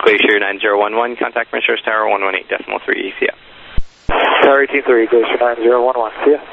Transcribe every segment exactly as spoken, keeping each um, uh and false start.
Glacier nine zero one one, contact Measures Tower one one eight decimal three, see ya. Tower eighteen three, Glacier nine zero one one, see ya.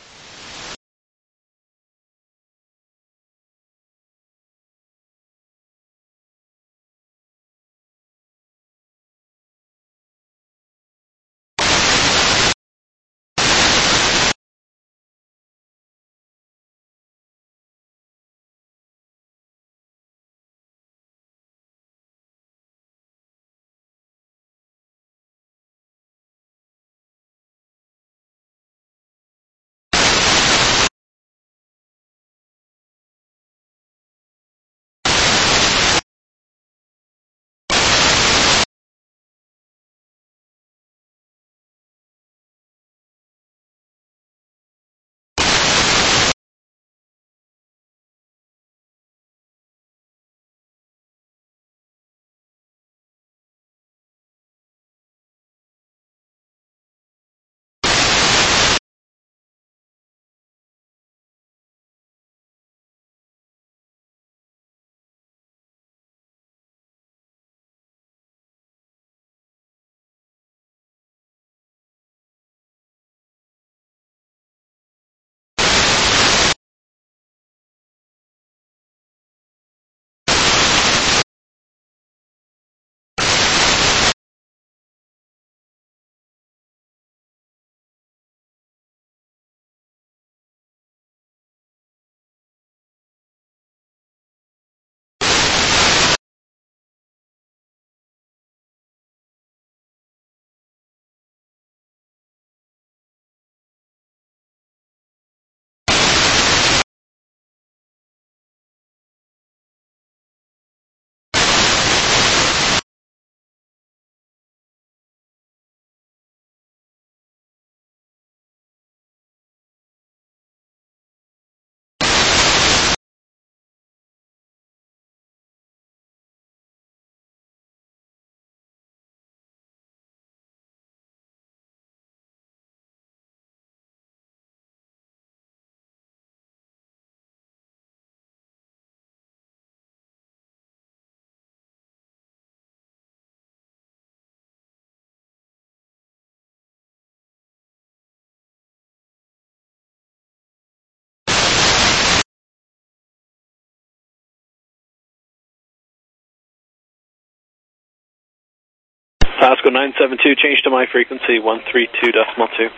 Pasco nine seven two, change to my frequency, one three two decimal two.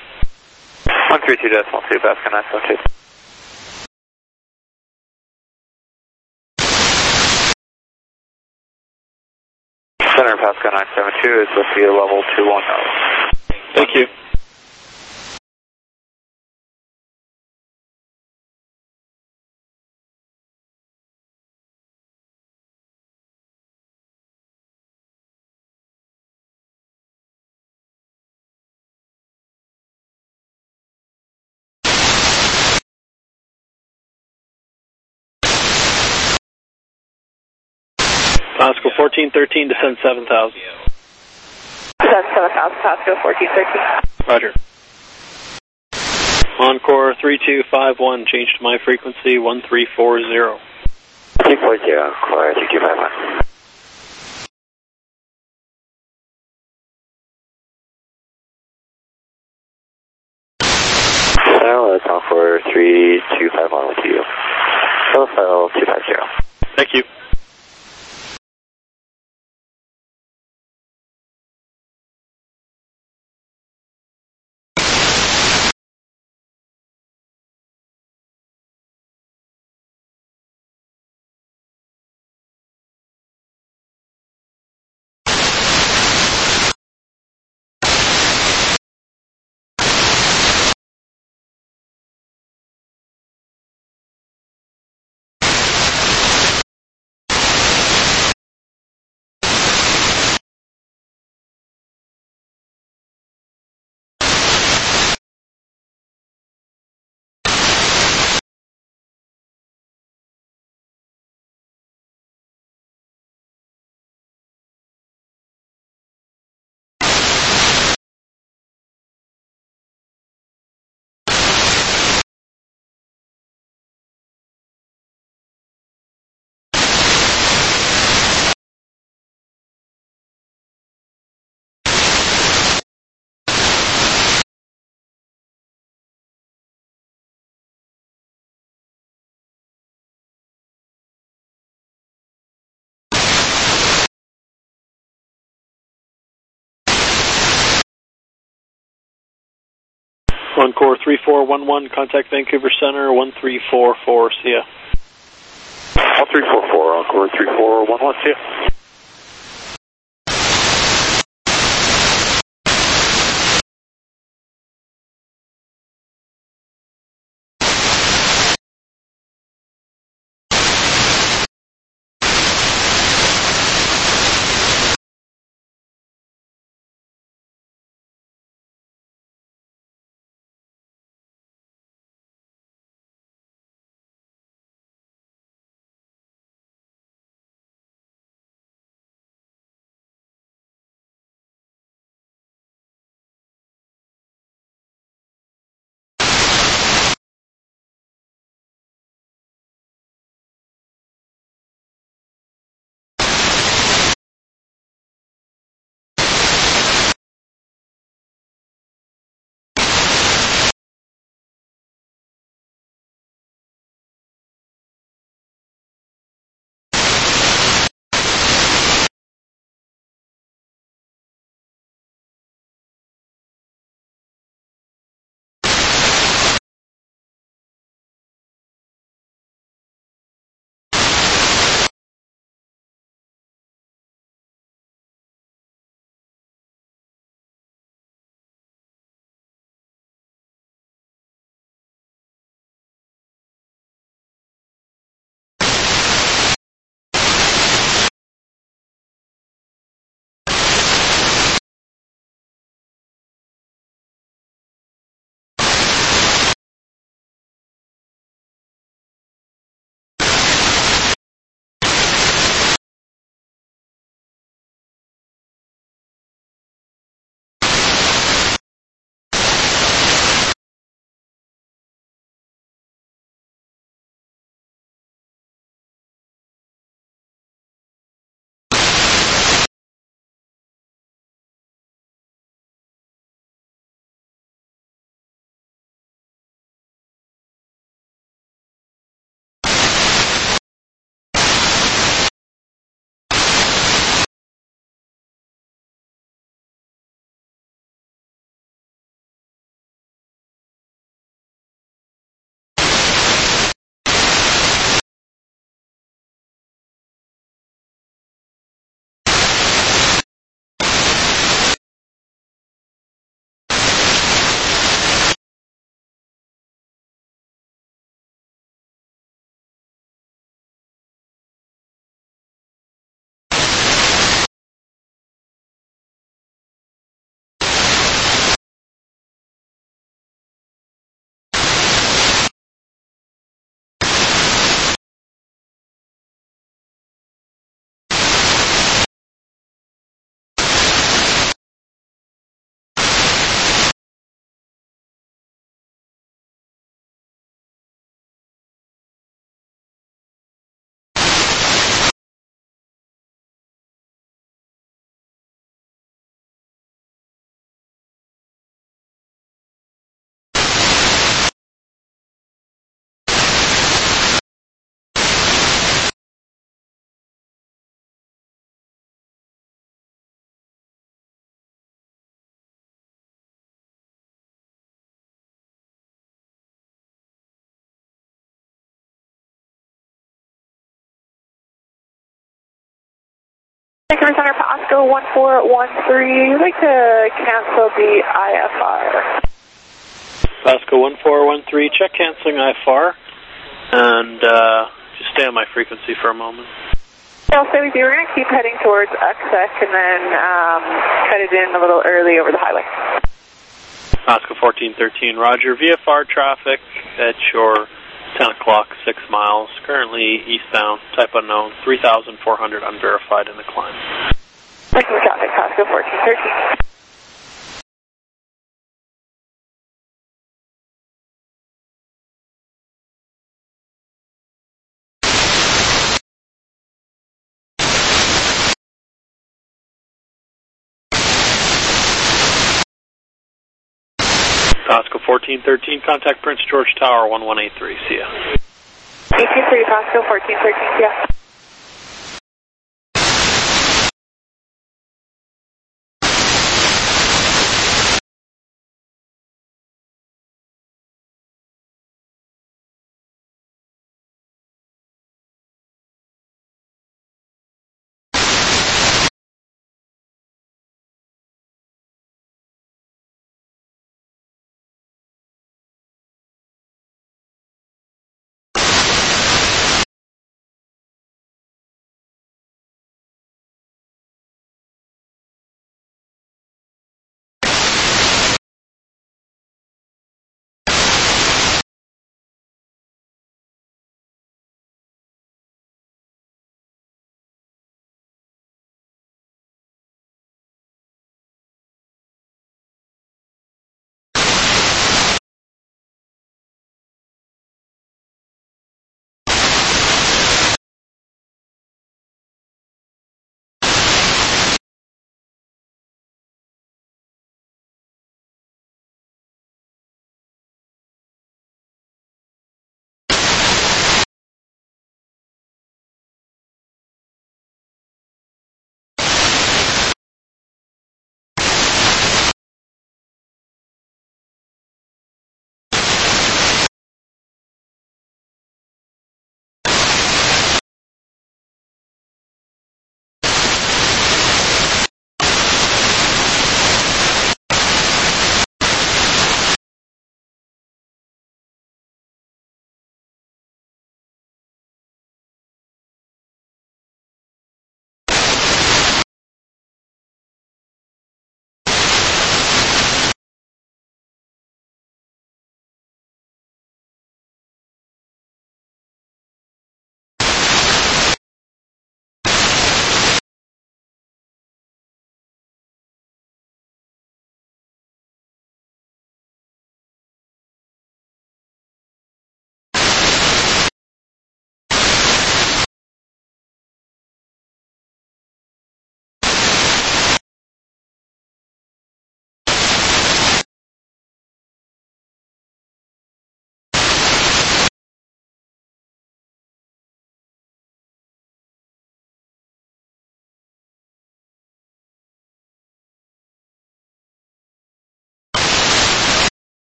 one three two decimal two, Pasco nine seven two. Center Pasco nine seven two is with you level two one zero. Thank you. Pasco fourteen thirteen, descend seven thousand. Descend seven thousand, Pasco fourteen thirteen. Roger. Encore three two five one, change to my frequency, one three four zero. three four zero, Encore three two five one. Center, let's call for three two five one with you. Profile two five zero. Thank you. Encore three four one one, contact Vancouver Center, one three four four, see ya. one three four four, Encore three four one one, see ya. Vancouver Center, Pasco one four one three. We'd like to cancel the I F R. Pasco one four one three, check canceling I F R, and uh, just stay on my frequency for a moment. I'll stay with you. We're going to keep heading towards X S and then um, cut it in a little early over the highway. Pasco fourteen thirteen, roger. V F R traffic at your ten o'clock, six miles. Currently eastbound, type unknown, three thousand four hundred unverified in the climb. Vancouver traffic, Pasco fourteen thirteen. Pasco fourteen thirteen, contact Prince George Tower one one eight three, see ya. eight two three, Pasco fourteen thirteen, see ya.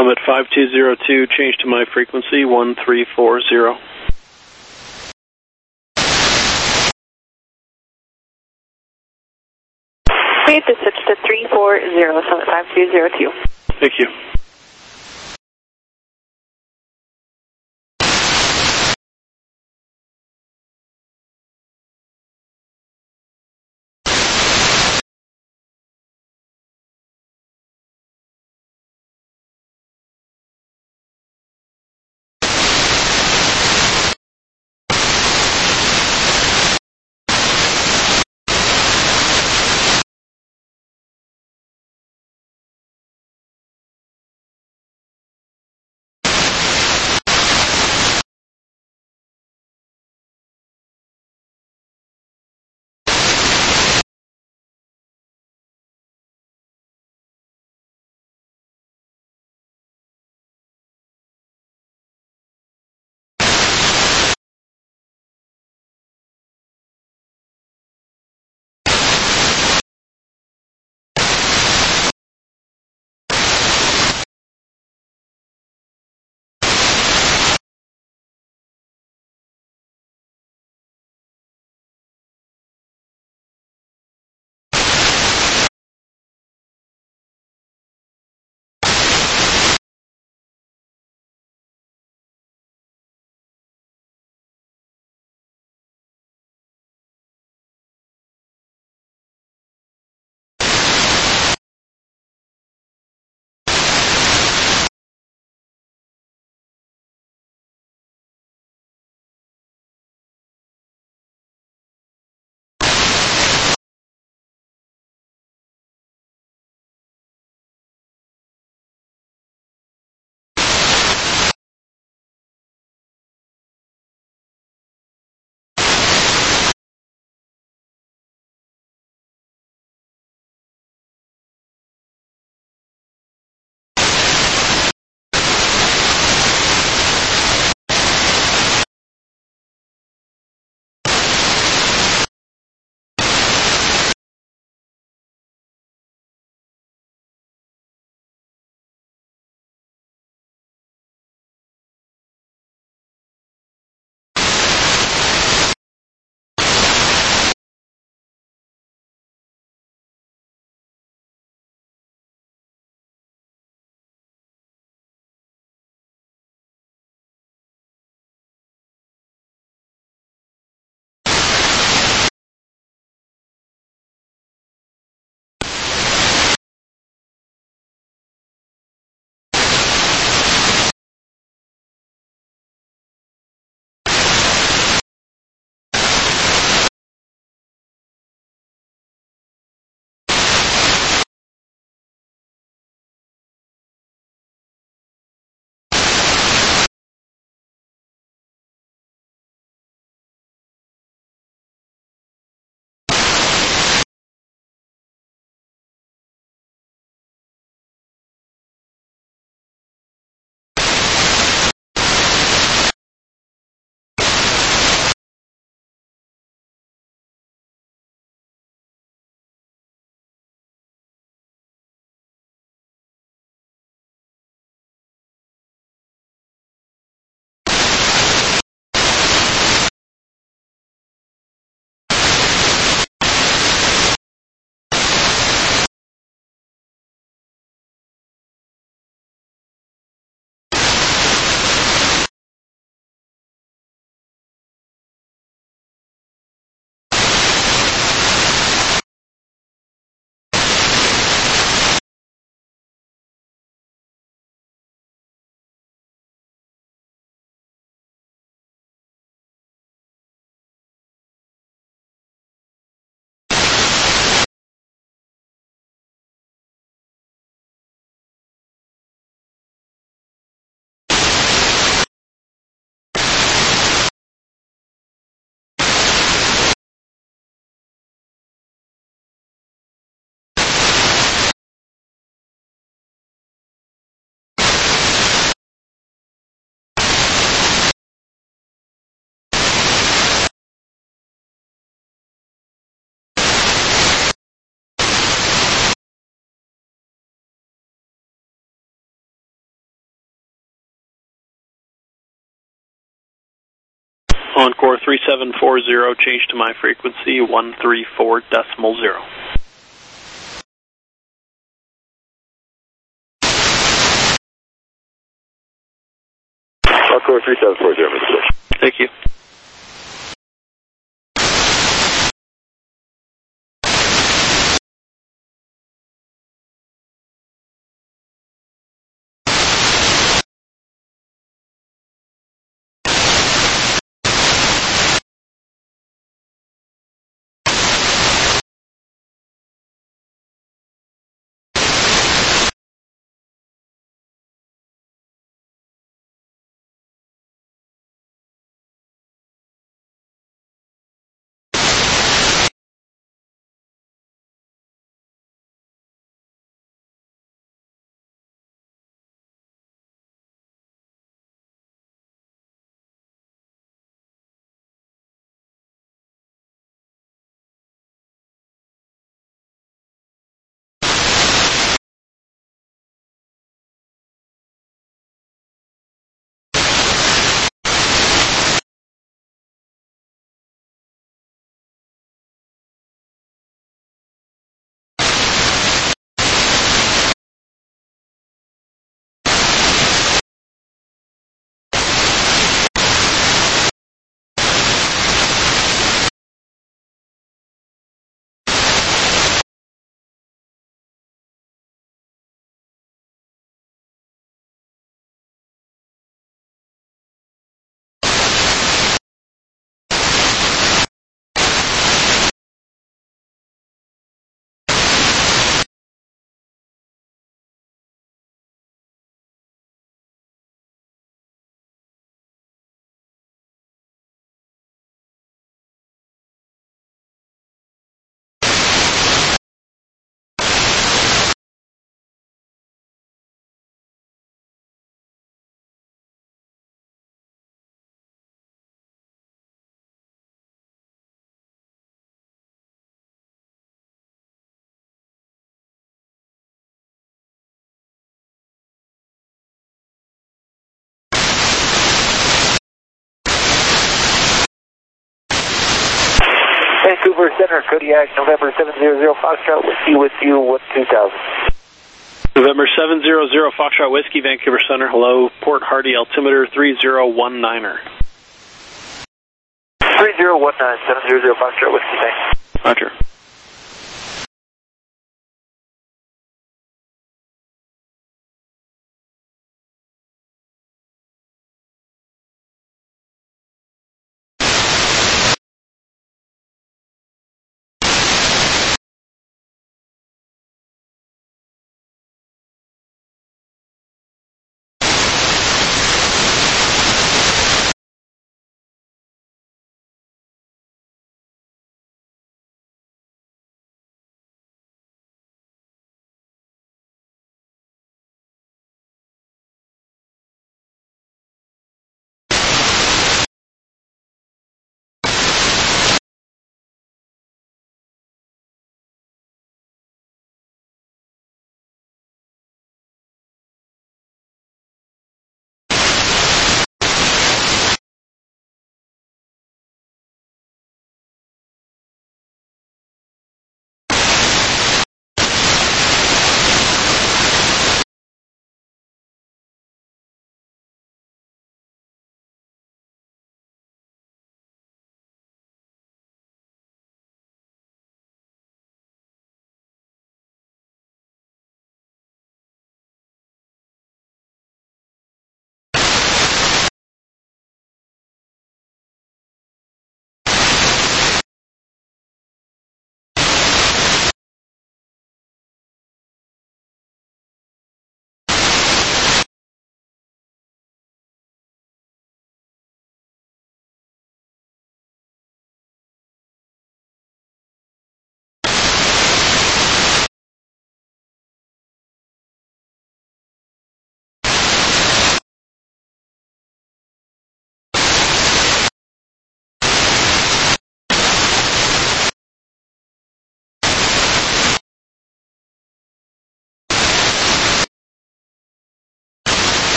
Summit five two zero two, change to my frequency one three four zero. We have to switch to three four zero, Summit five two zero two. Thank you. Encore three seven four zero, change to my frequency, one three four decimal zero. Encore three seven four zero, Mister Thank you. Vancouver Center, Kodiak, November seven zero zero, Foxtrot, Whiskey with you, what two thousand? November seven zero zero, Foxtrot Whiskey, Vancouver Center, hello, Port Hardy, altimeter three zero one niner. three zero one nine, seven zero zero, Foxtrot Whiskey, thanks. Roger.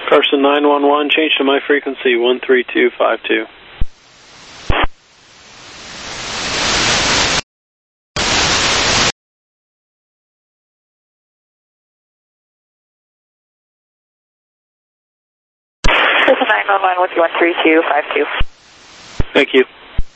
Carson nine one one, change to my frequency one three two five two. This is nine one one with you one three two five two. Thank you.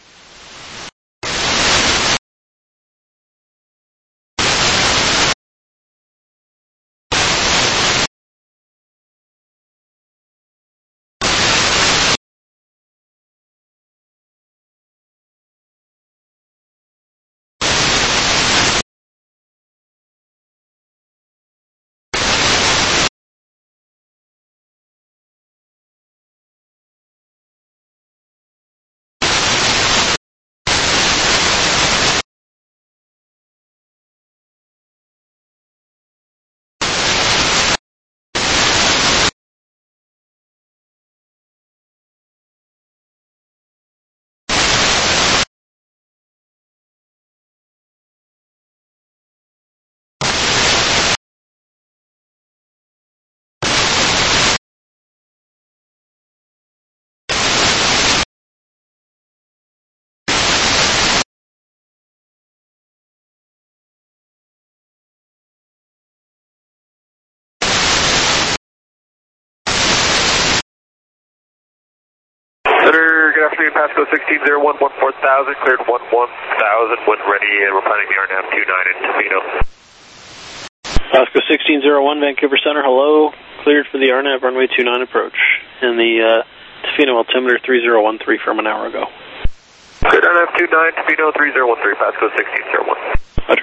Good afternoon, Pasco sixteen zero one one four thousand, cleared one one thousand when ready, and we're planning the R N A V two nine in Tofino. Pasco sixteen zero one, Vancouver Center, hello. Cleared for the R N A V runway two nine approach. And the uh, Tofino altimeter three zero one three from an hour ago. Cleared R N A V two nine, Tofino three zero one three, Pasco sixteen zero one. Roger.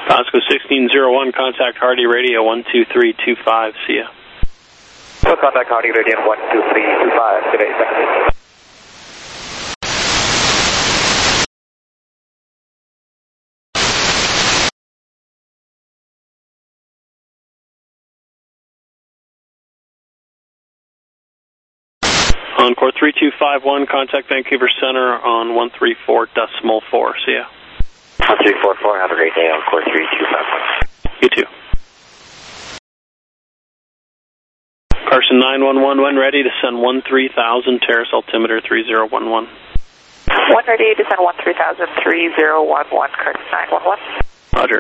Pasco sixteen oh one, contact Hardy Radio one two three two five, see ya. So contact Hardy Radio one two three two five, good day, thank you. Encore three two five one, contact Vancouver Center on one three four decimal four, see ya. one three four four, have a great day, Encore three two five one. You too. Carson nine one one, when ready to send one three thousand, Terrace altimeter three zero one one. One ready to send one three thousand, three zero one one, Carson nine one one. Roger.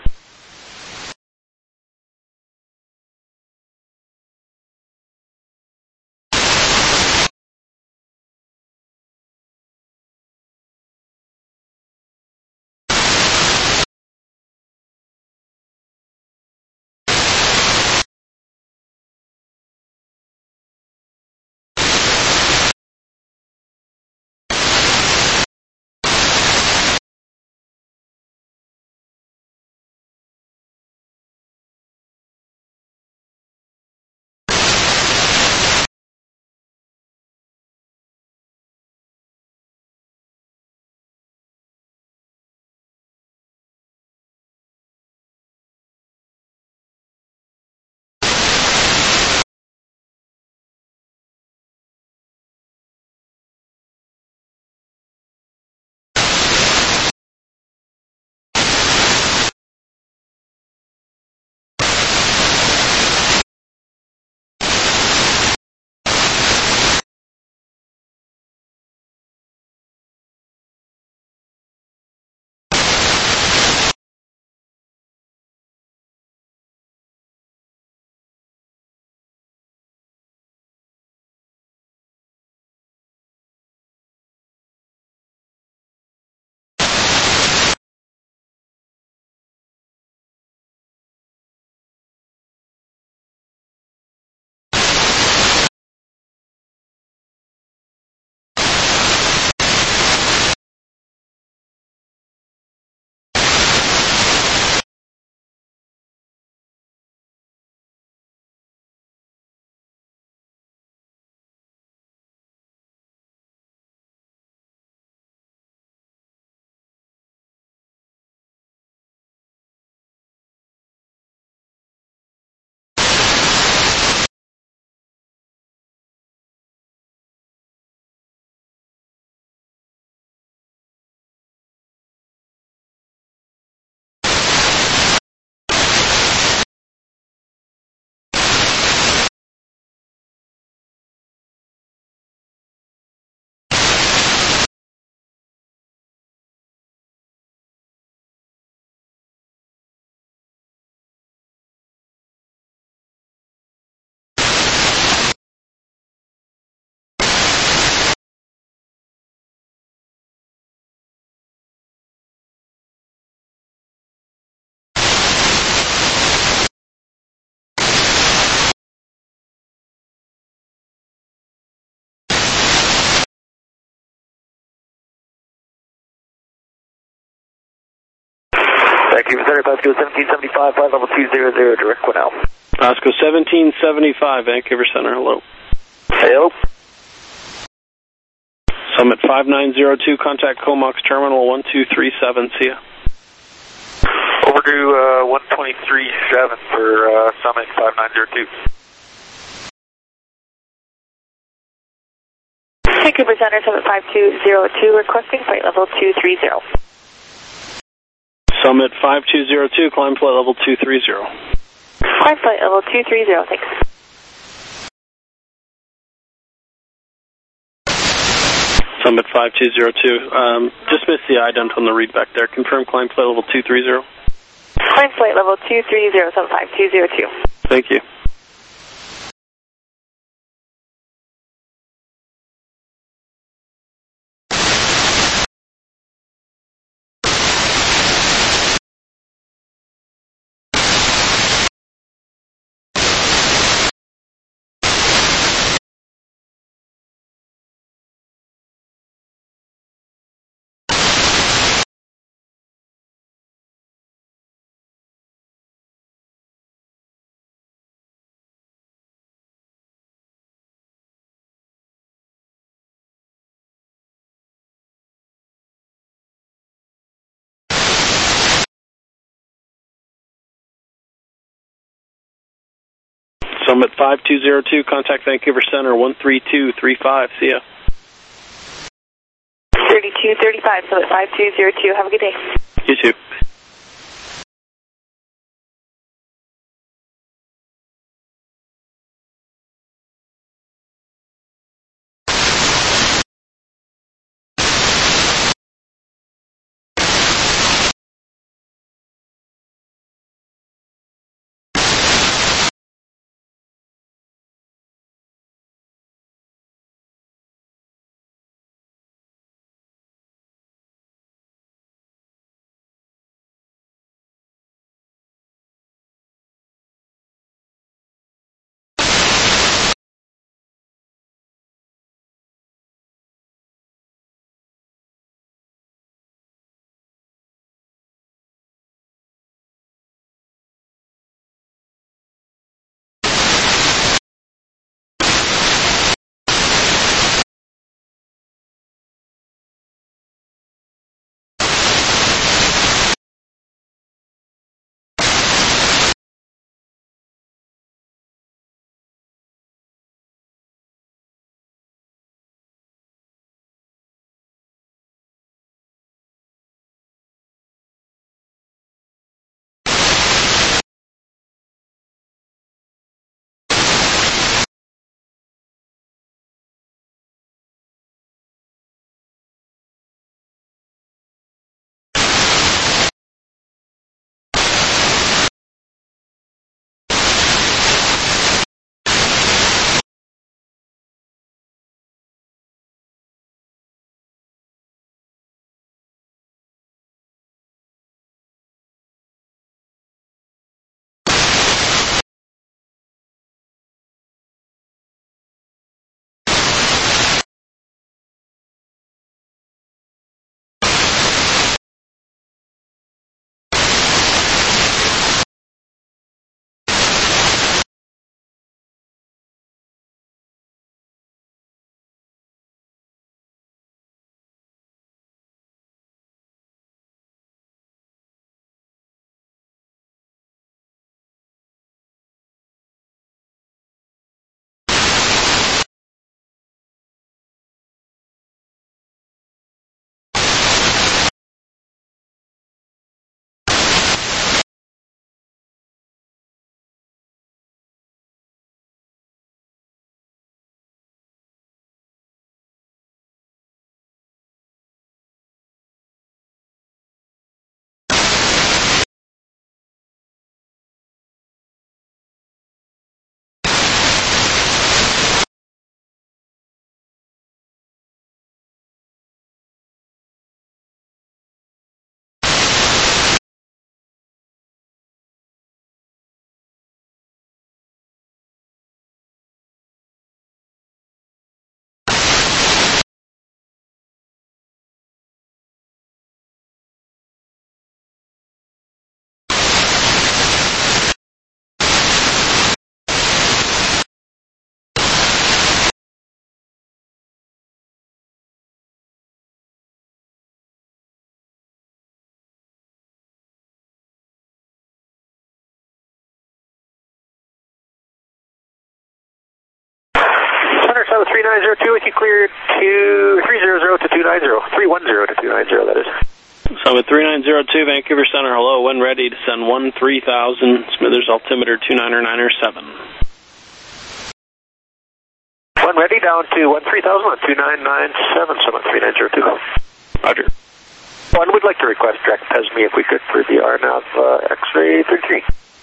Thank you, Center, Pasco seventeen seventy-five, flight level two zero zero, direct Quinnell. Pasco seventeen seventy-five, Vancouver Center, hello. Hello. Summit five nine zero two, contact Comox Terminal one two three seven, see ya. Over to uh, one twenty-three seven for uh, Summit five nine zero two. Vancouver Center, Summit five two zero two, requesting flight level two three zero. Summit five two zero two, climb flight level two three zero. Climb flight level two three zero, thanks. Summit five two zero two, um, just missed the ident on the read back there. Confirm climb flight level two three zero. Climb flight level two three zero, Summit five two zero two. Thank you. Summit five two zero two, contact Vancouver Center one three two three five. See ya. thirty-two thirty-five, Summit five two zero two. Have a good day. You too. three nine zero two with you cleared to three hundred to two ninety, three one zero to two ninety, that is. Summit three nine zero two, Vancouver Center, hello, when ready, descend one three thousand, Smithers altimeter two niner niner seven. One ready, down to one three thousand, one two nine nine seven, Summit three nine zero two. Roger. One would like to request direct P E S M E if we could for the R NAV uh, X-ray thirty-three.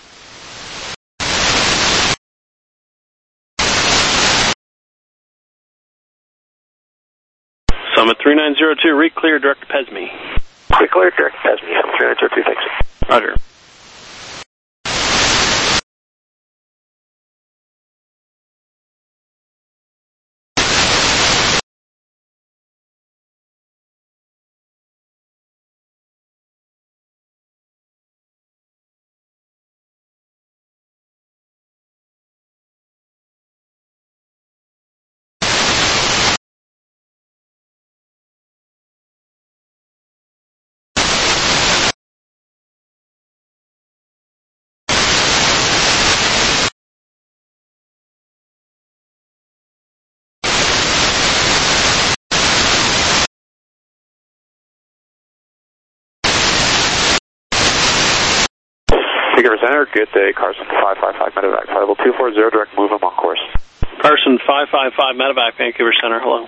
Summit three nine zero two, re-clear direct P E S M E. Re-clear direct P E S M E, Summit three nine zero two, thanks. Roger. Vancouver Center, good day, Carson five five five medevac, level two four zero, direct move, I'm on course. Carson five five five medevac, Vancouver Center, hello.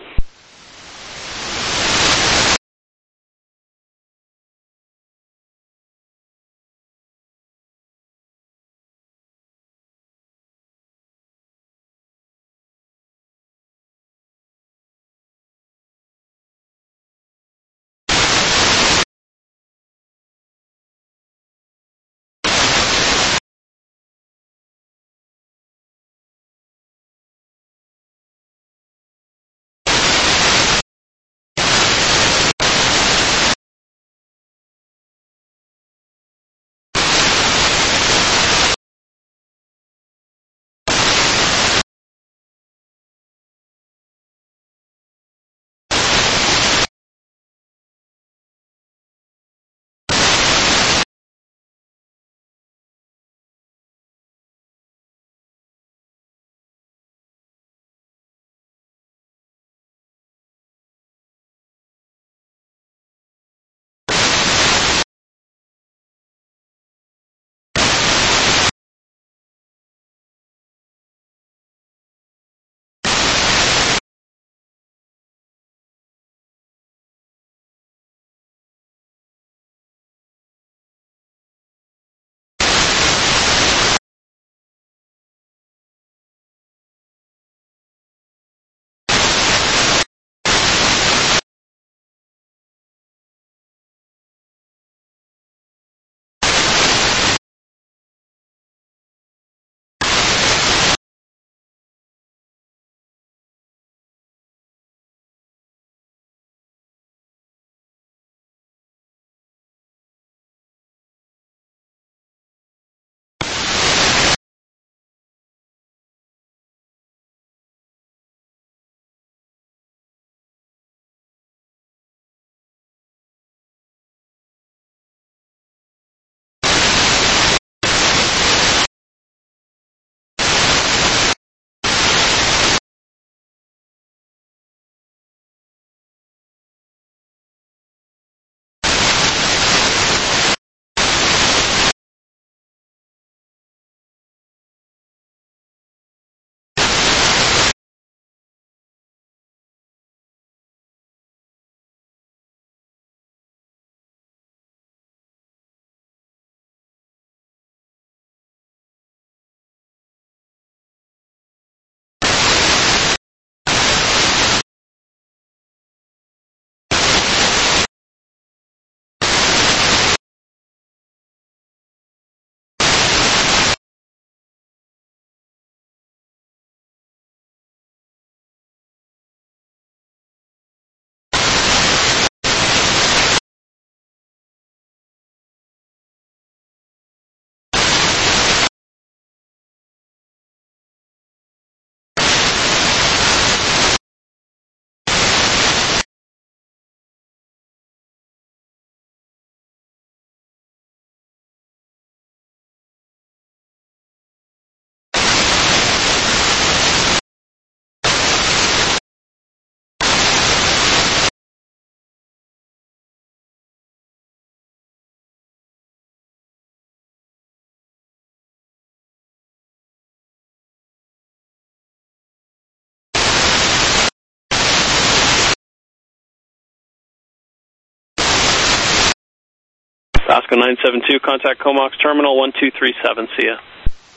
Pasco nine seven two, contact Comox Terminal one two three seven, see ya.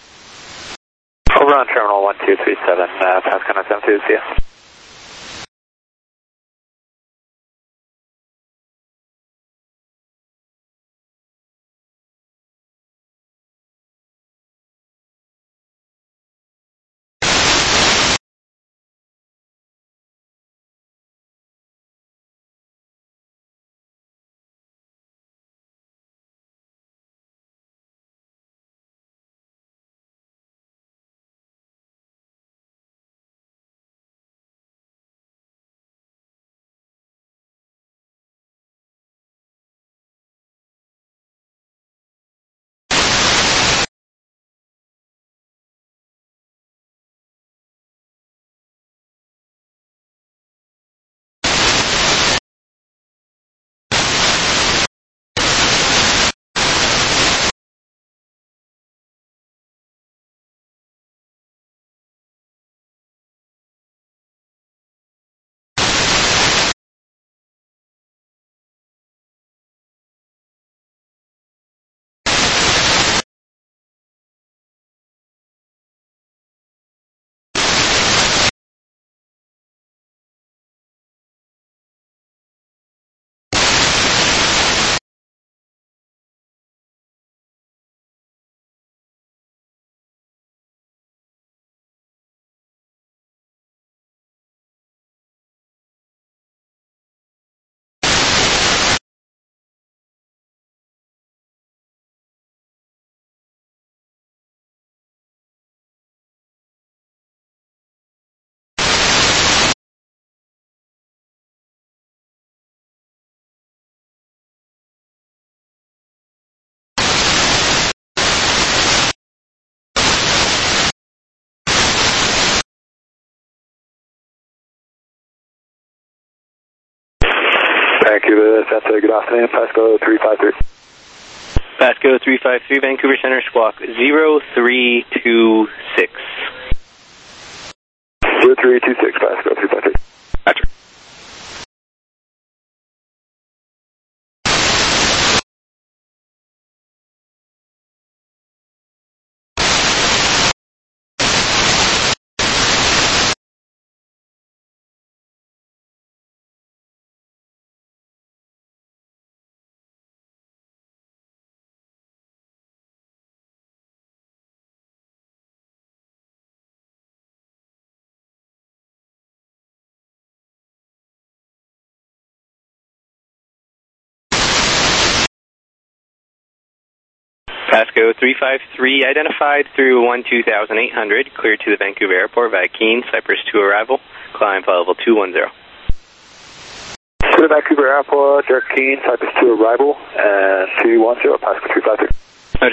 Over on Terminal one two three seven, uh, Pasco nine seven two, see ya. Vancouver Center, good afternoon, Pasco three five three. Pasco three five three, Vancouver Center, squawk zero three two six. zero three two six, Pasco three five three. Roger. Pasco three five three, identified through one two thousand eight hundred, cleared to the Vancouver Airport via Keene, Cypress two arrival, climb flight level two one zero. To the Vancouver Airport, Derek Keene, Cypress two arrival, and two one zero, Pasco three five three. Roger.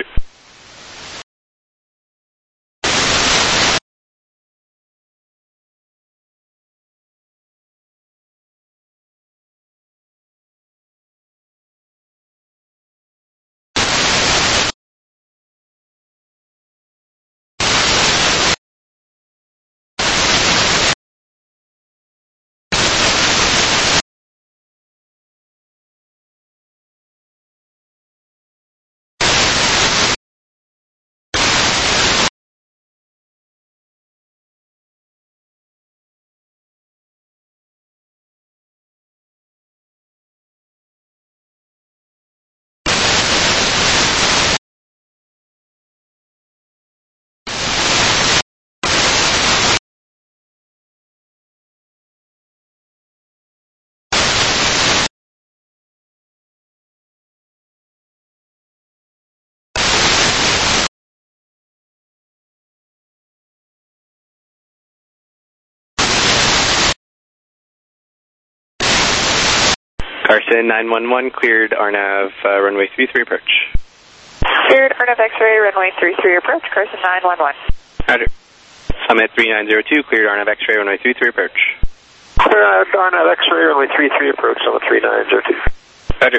Carson nine one one, cleared R N A V, uh, runway three three approach. Cleared R N A V X-ray, runway three three approach, Carson nine one one. Roger. Summit three nine zero two, cleared R N A V X-ray, runway three three approach. Clear R N A V X-ray, runway three three approach, Summit three nine zero two. Roger.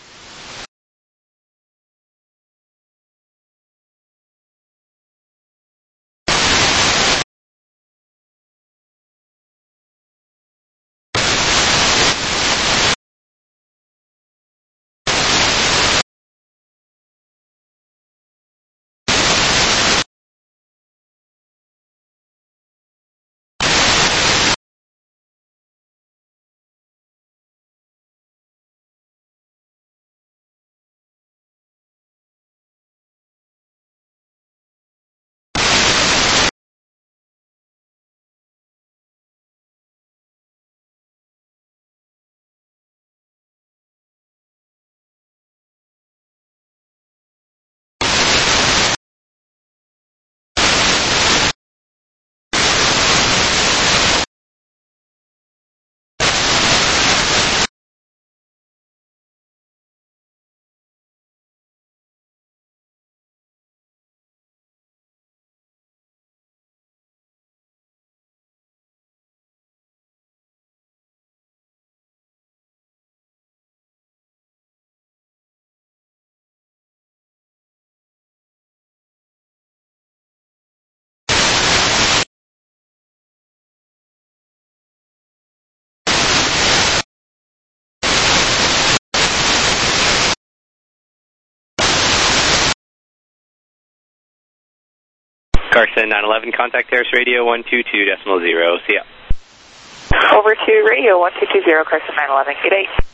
Carson nine eleven, contact Terrace Radio one two two decimal zero. See ya. Over to radio one two two zero, Carson nine eleven, good day.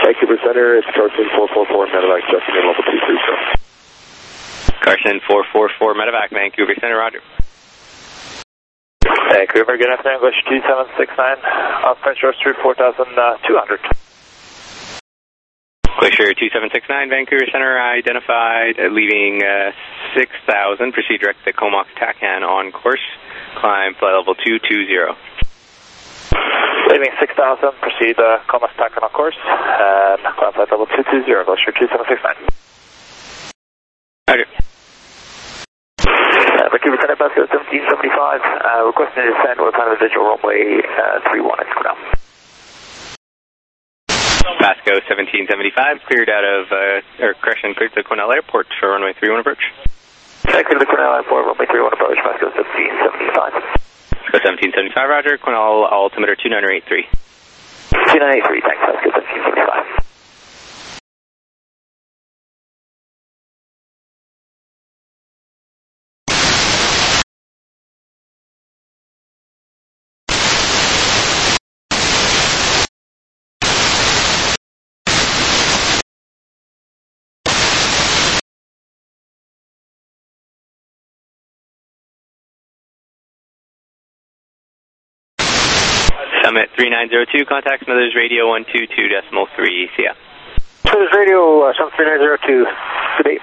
Vancouver Center, it's Carson four four four, medevac, Justin in level two three zero. Carson four four four, medevac, Vancouver Center, roger. Vancouver, good afternoon, English two seven six nine, off French Shore Street four thousand two hundred. Glacier two seven six nine, Vancouver Center, identified, uh, leaving uh, six thousand, proceed direct to Comox Tacan on course, climb flight level two two zero. Leaving six thousand, proceed uh, Comox Tacan on course, and climb flight level two two zero, Glacier two seven six nine. Roger. Uh, Vancouver Center, Pasco seventeen seventy-five, uh, requesting a descent with kind of a visual runway uh, three one, it's now. Pasco seventeen seventy-five, cleared out of, uh, or correction, cleared to Quesnel Airport for runway three one approach. Uh, clear to Quesnel Airport, runway three one approach, Pasco seventeen seventy-five. Pasco seventeen seventy-five, roger, Quesnel altimeter two nine eight three. two nine eight three, thanks, Pasco seventeen seventy-five. Summit three nine zero two, contact Smithers Radio one two two decimal three, C F. Smithers Radio, uh, Summit three nine zero two, good day.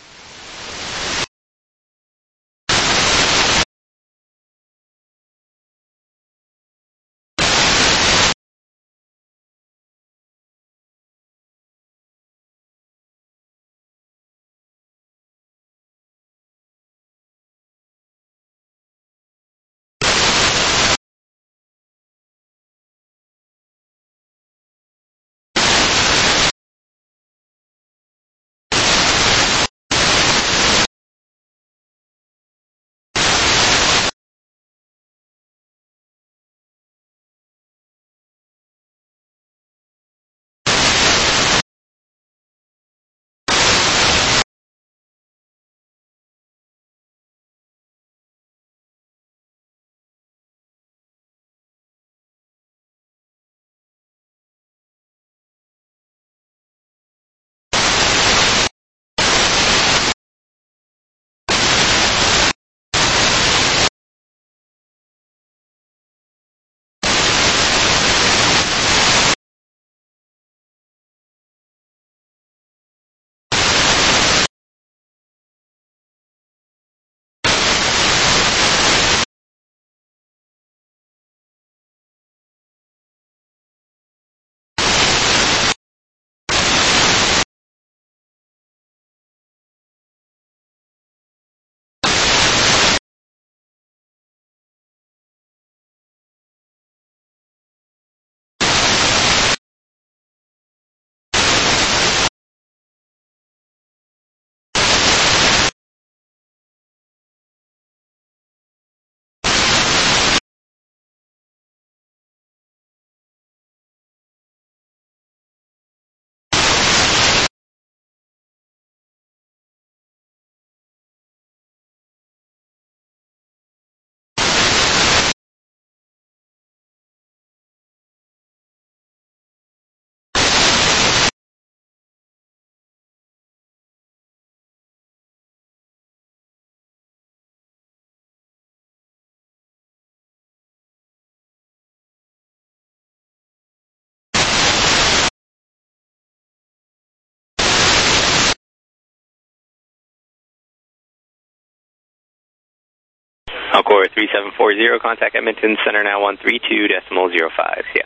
Encore three seven four zero, contact Edmonton Center now one three two decimal zero five, C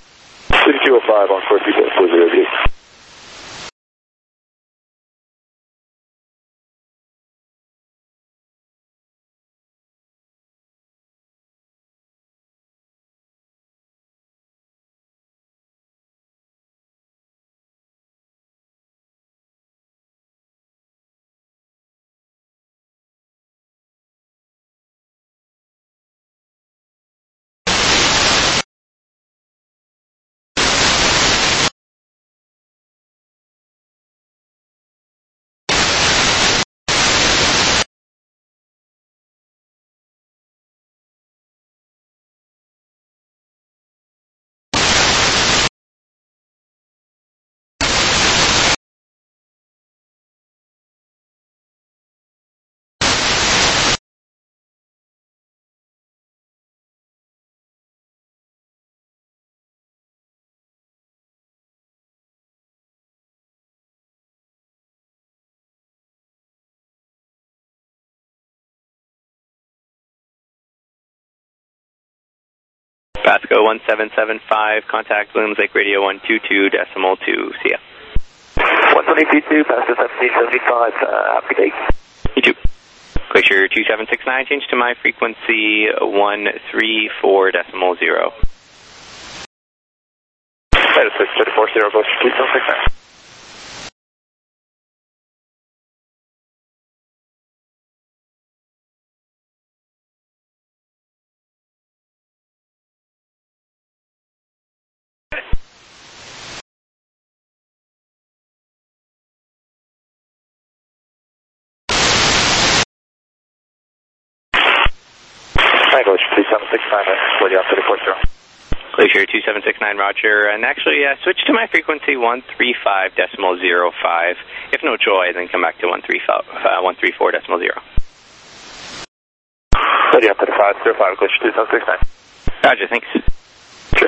F. three two oh five on course three seven four zero. Pasco one seven seven five, contact Williams Lake Radio one two two decimal two. See ya. one twenty-two two, Pasco seventeen seventy-five, uh, happy day. You too. Glacier two seven six nine, change to my frequency one three four decimal zero. That is six three four zero, Glacier two seven six nine. Glacier two seven six nine, forty out thirty four zero. Glacier two seven six nine, roger. And actually, uh, switch to my frequency one three five decimal zero five. If no joy, then come back to one three four decimal zero. forty out thirty five zero five, Glacier two seven six nine. Roger, thanks. Sure.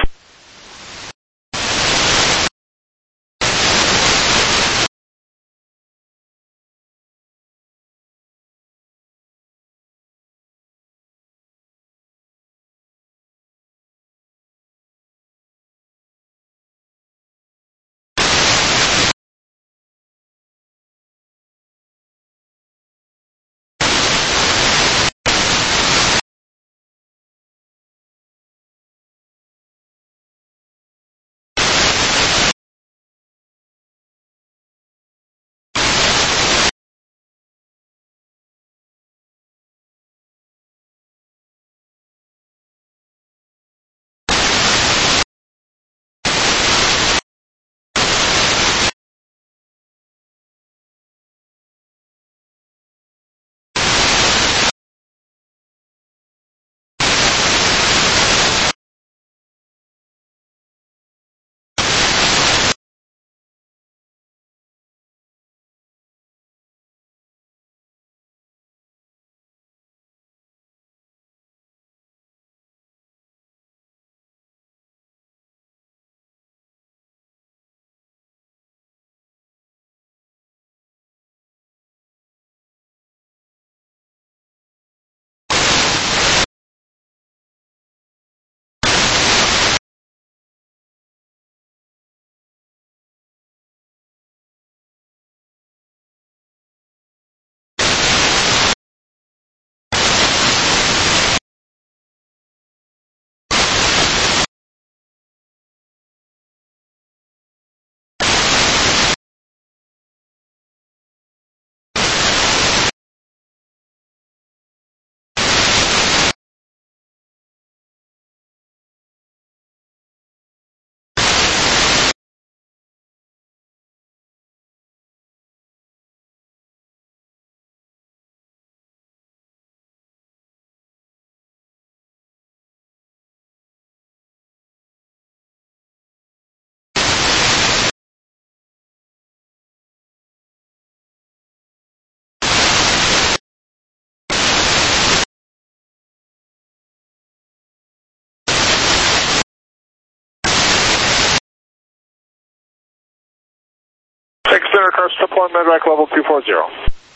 Six Center, Carson, triple one, medevac level two four zero.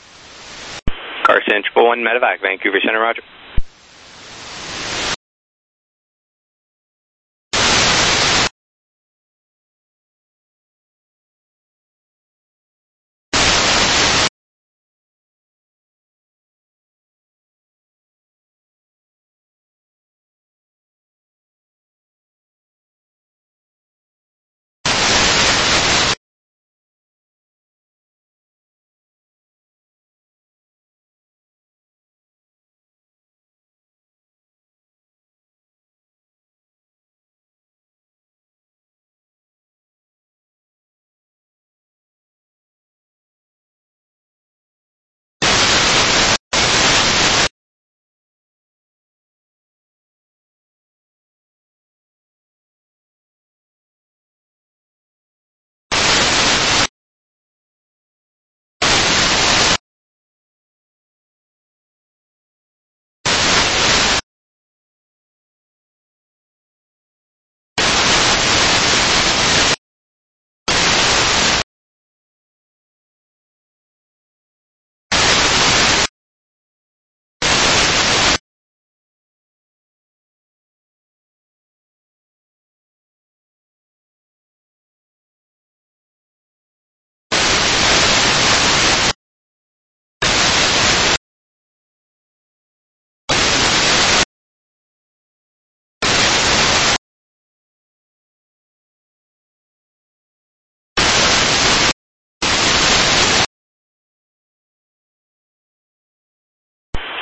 Carson, triple one, medevac, Vancouver Center, roger.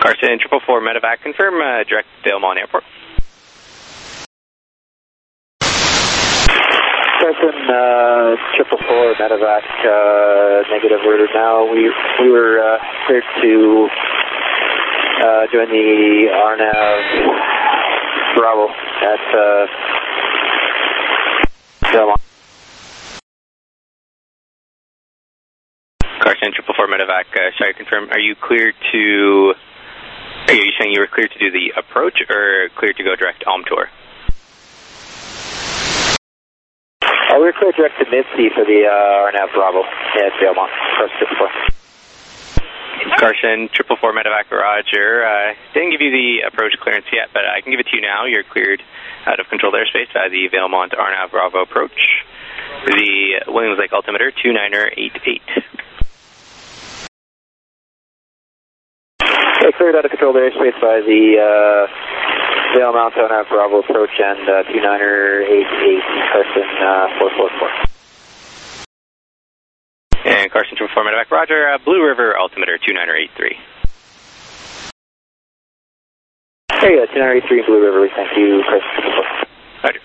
Carson triple four medevac, confirm uh, direct Valemount Airport. Carson, uh, triple four medevac, uh, negative order now. We we were uh, cleared to uh, join the R NAV Bravo at uh, Valemount. Carson triple four medevac, uh, sorry, confirm. Are you cleared to? Are you saying you were cleared to do the approach or cleared to go direct Alm tour? Uh, we were cleared direct to Mid-Sea for the uh, R NAV Bravo at Valemount. Carson triple four. Carson triple four medevac, Roger. Uh, didn't give you the approach clearance yet, but I can give it to you now. You're cleared out of controlled airspace by the Valemount R NAV Bravo approach. The Williams Lake altimeter two niner eight eight. Okay, cleared out of controlled airspace by the uh, Valemount R NAV Bravo approach and uh, two niner eight eight, Carson uh, four four four. And Carson triple four medevac, Roger. Uh, Blue River altimeter two niner eight three. Hey, uh, two niner eight three Blue River, thank you, Carson triple four. Roger.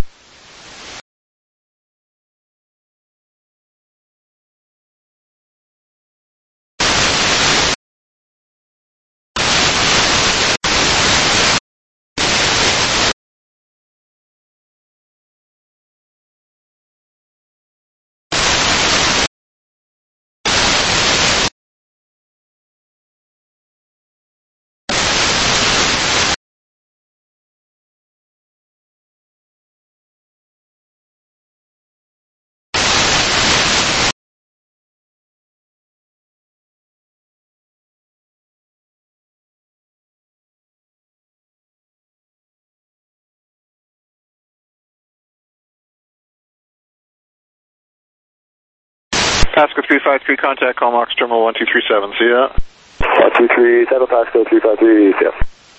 Pasco three five three, contact Comox Terminal one two three seven, see ya. one two three, Seattle Pasco three five three, see ya.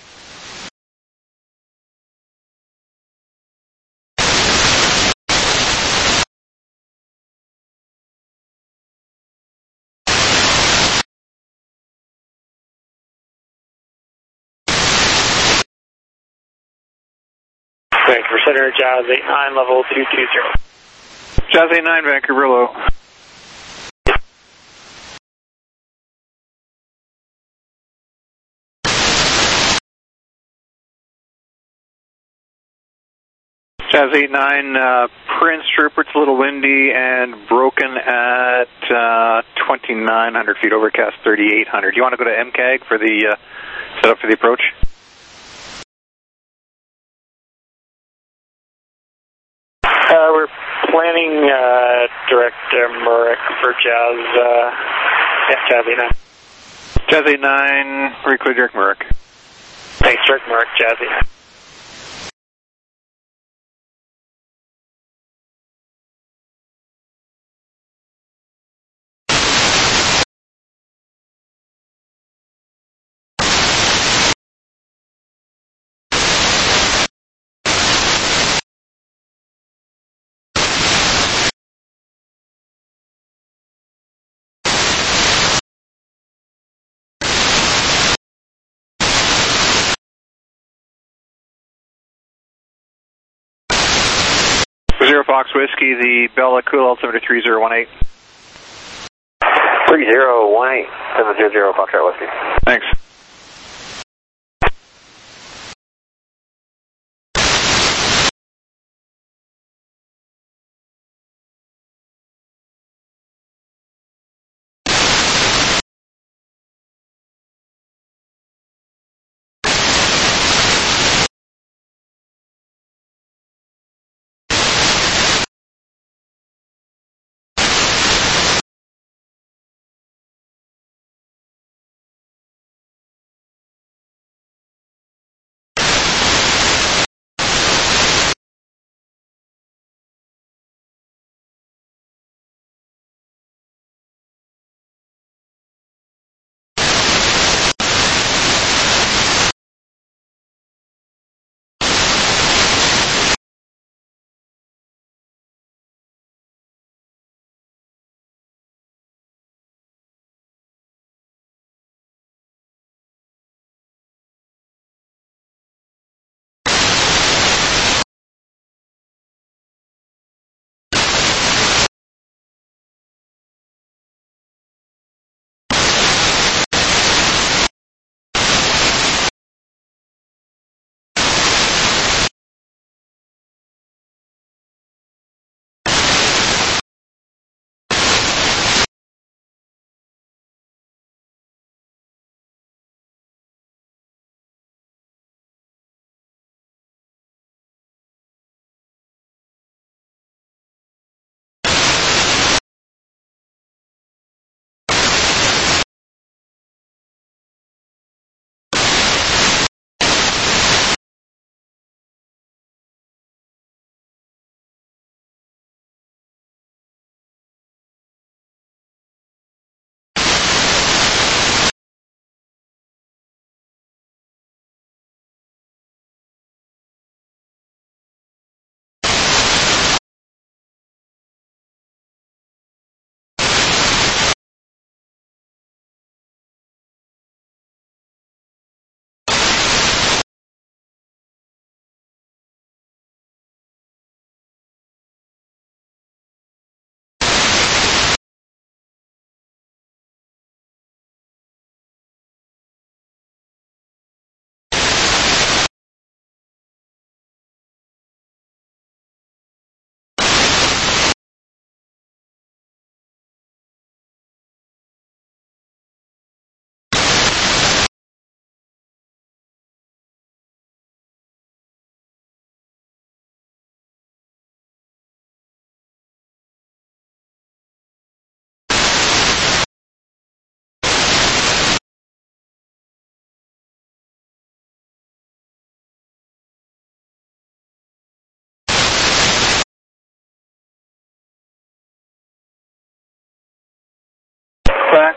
Vancouver Center, Jazz eight nine, level two two zero. Jazz eight nine, Vancouver low. Jazz eight nine, uh, Prince Rupert's a little windy and broken at uh, twenty-nine hundred feet, overcast thirty-eight hundred. Do you want to go to M C A G for the uh, setup for the approach? Uh, we're planning uh, direct uh, Murrick for Jazz, uh, yeah, Jazz eight nine. Jazz eight nine, reclear direct Murrick. Thanks, direct Murrick, Jazz eight nine. Zero Fox Whiskey, the Bella Cool altimeter three zero one eight. three zero one eight, seven zero zero Foxtrot Whiskey. Thanks.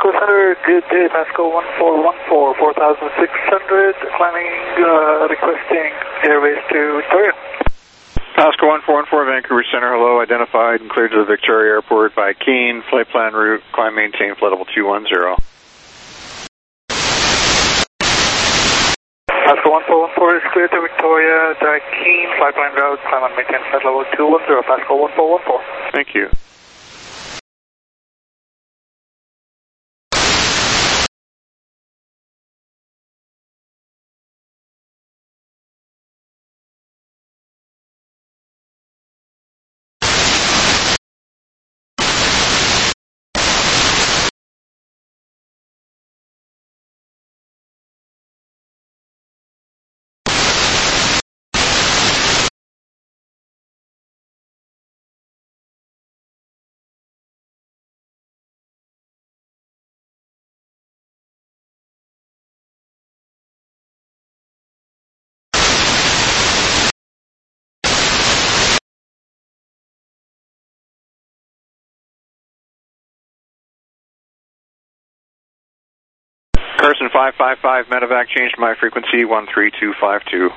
Pasco Center, good day, Pasco one four one four, four thousand six hundred, climbing, uh, requesting airways to Victoria. Pasco one four one four, Vancouver Center, hello, identified and cleared to the Victoria Airport by Keene, flight plan route, climb maintain, flight level two one zero. Pasco one four one four is cleared to Victoria, direct Keene, flight plan route, climb and maintain, flight level two one zero, Pasco one four one four. Thank you. Carson five five five, medevac, changed my frequency, one three two five two.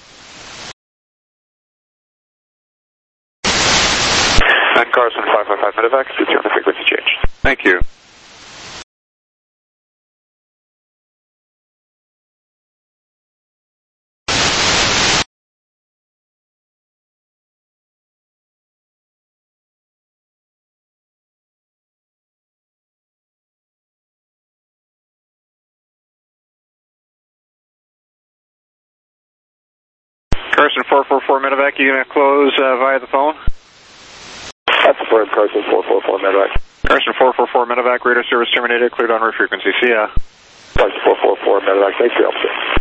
And Carson five five five, medevac, switch on the frequency change. Thank you. Carson four four four, medevac, you going to close uh, via the phone? That's affirmed, Carson four four four, medevac. Carson four four four, medevac, radar service terminated, cleared on route frequency. See ya. Carson four four four, medevac, thanks for your help, sir.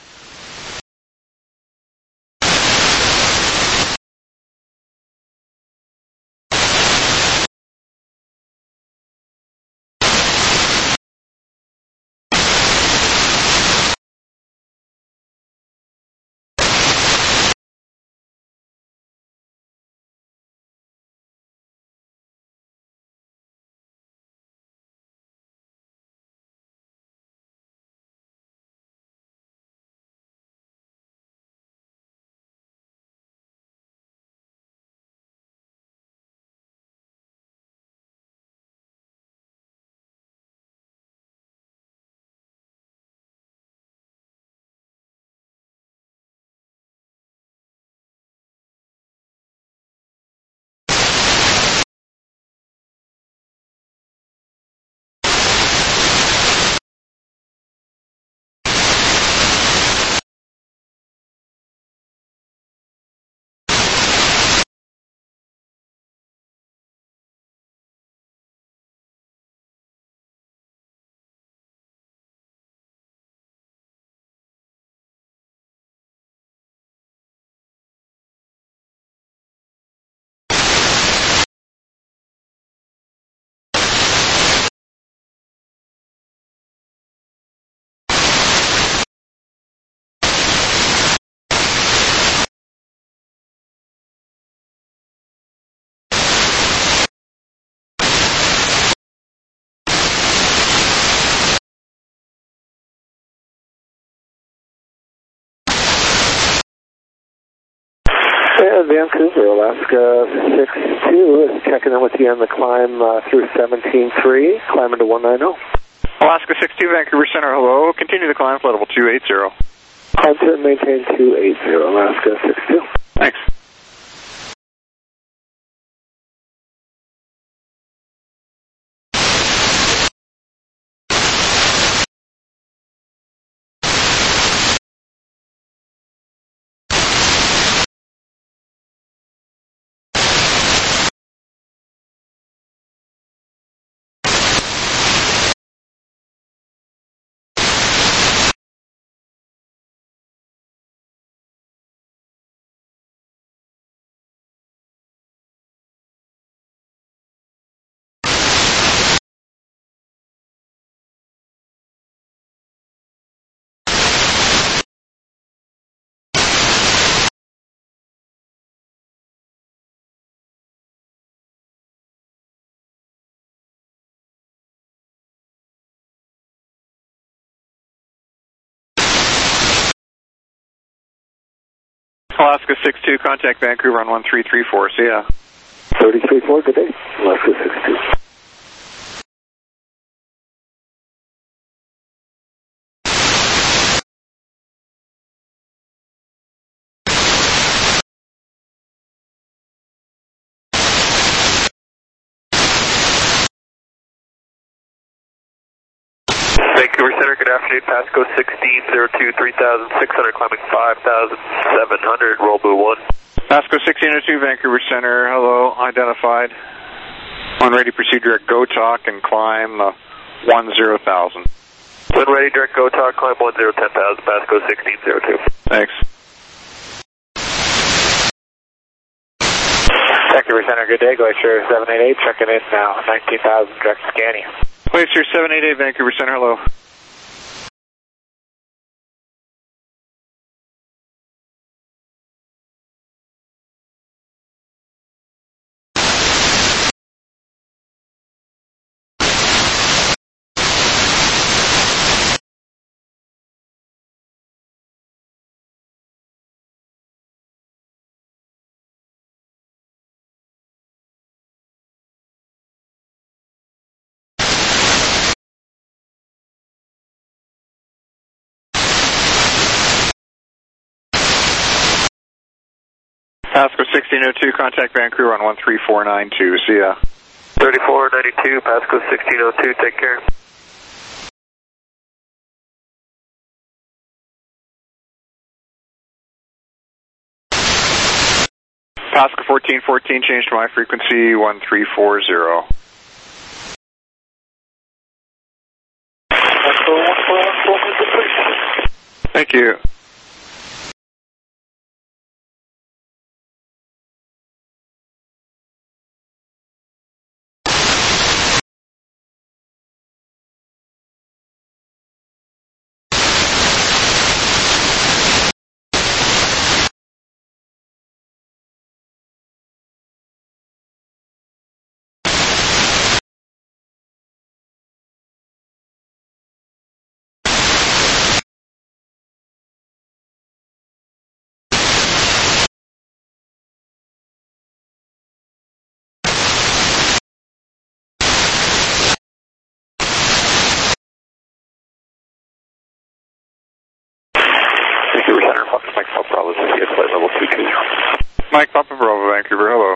Yeah, Vancouver, Alaska six two is checking in with you on the climb uh, through seventeen three, climbing to one ninety. Alaska six two, Vancouver Center, hello. Continue the climb, flight level two eighty. Climb to maintain two eighty, Alaska six two. Thanks. Alaska six two, contact Vancouver on one three three four. See ya. thirty-three four, good day. Alaska six two. Vancouver Center, good afternoon, Pasco sixteen zero two, three thousand six hundred, climbing five thousand seven hundred, roll blue one. Pasco sixteen oh two, Vancouver Center, hello, identified. On ready, proceed direct go talk and climb uh, one zero thousand. When ready, direct go talk, climb one zero ten thousand, Pasco sixteen zero two. Thanks. Vancouver Center, good day, Glacier seven eight eight, checking in now, nineteen thousand, direct scanning. Glacier seven eight eight, Vancouver Center, hello. Pasco sixteen oh two, contact Vancouver on one three four nine two. See ya. thirty-four ninety-two, Pasco sixteen oh two, take care. Pasco fourteen fourteen, change to my frequency one three four zero. Thank you. Mike Papa Bravo, flight level two two. Mike Papa Bravo, Vancouver, hello.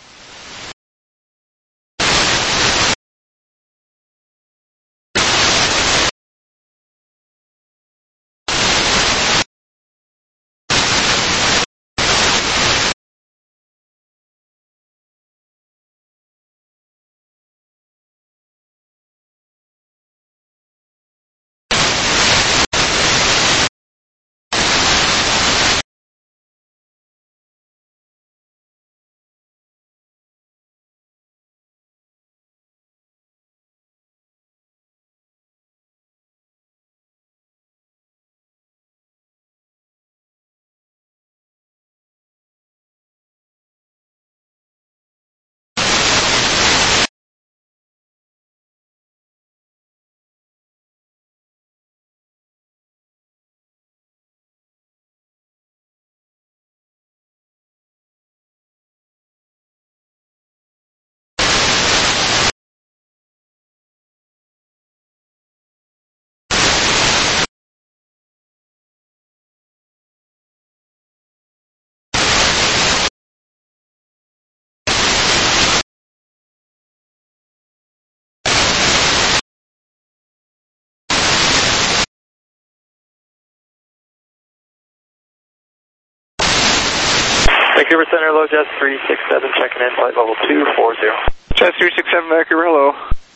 Vancouver Center, low Jets three six seven, checking in, flight level two four zero. Jets three six seven, Vancouver, hello.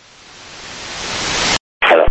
Hello.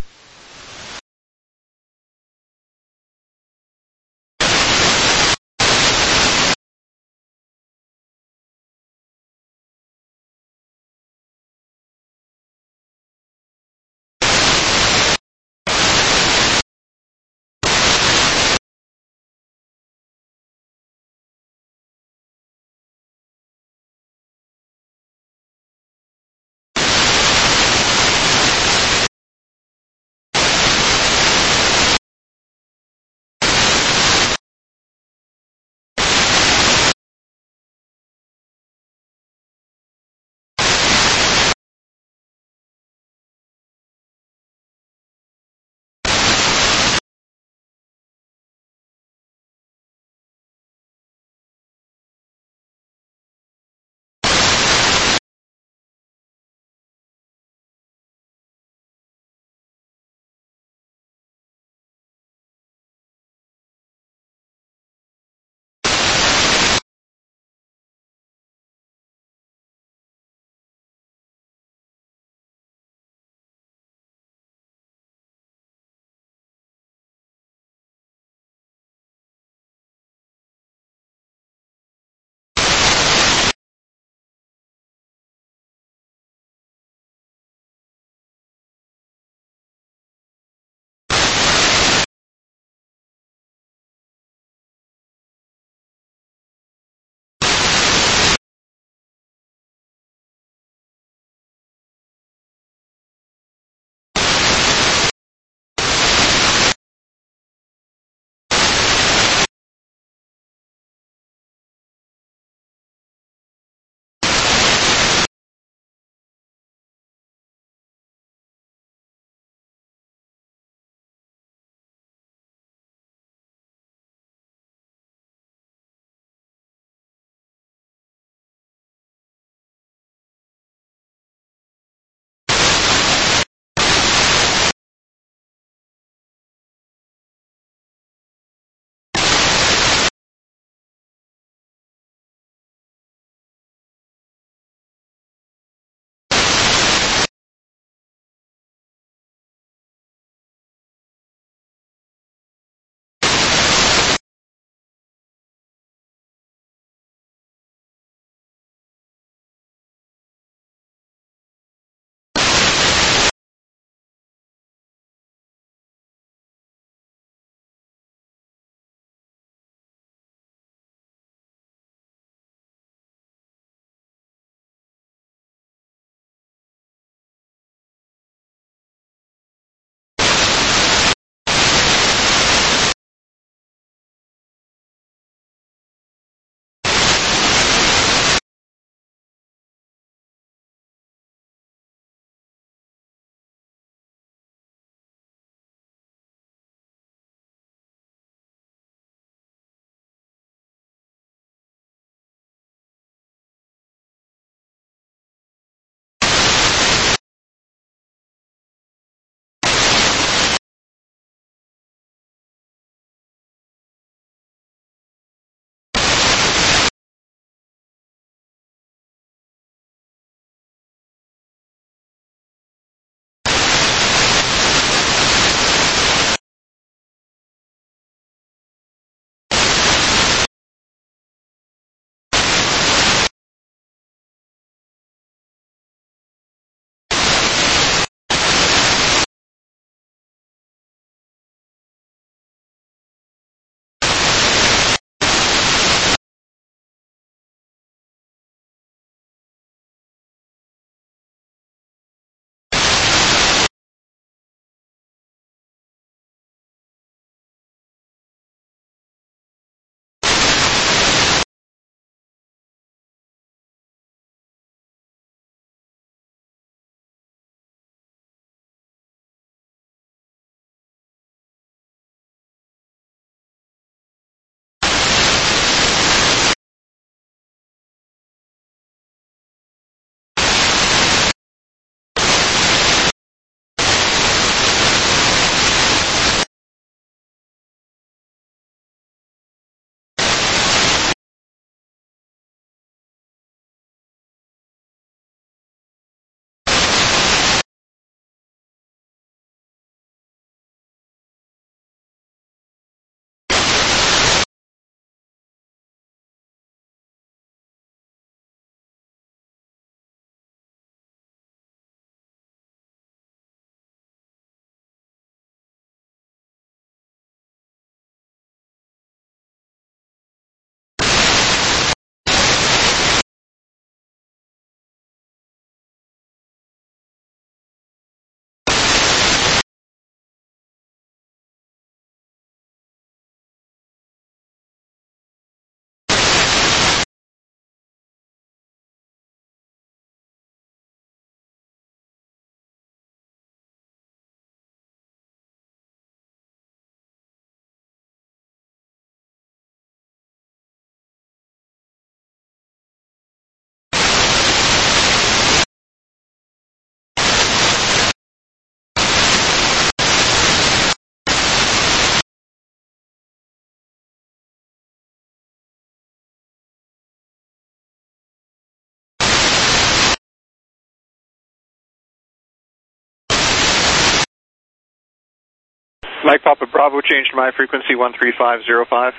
Mike Papa Bravo, changed my frequency one three five zero five.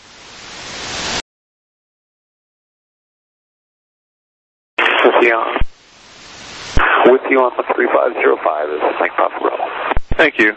With you on, with you on one three five zero five, this is Mike Papa Bravo. Thank you.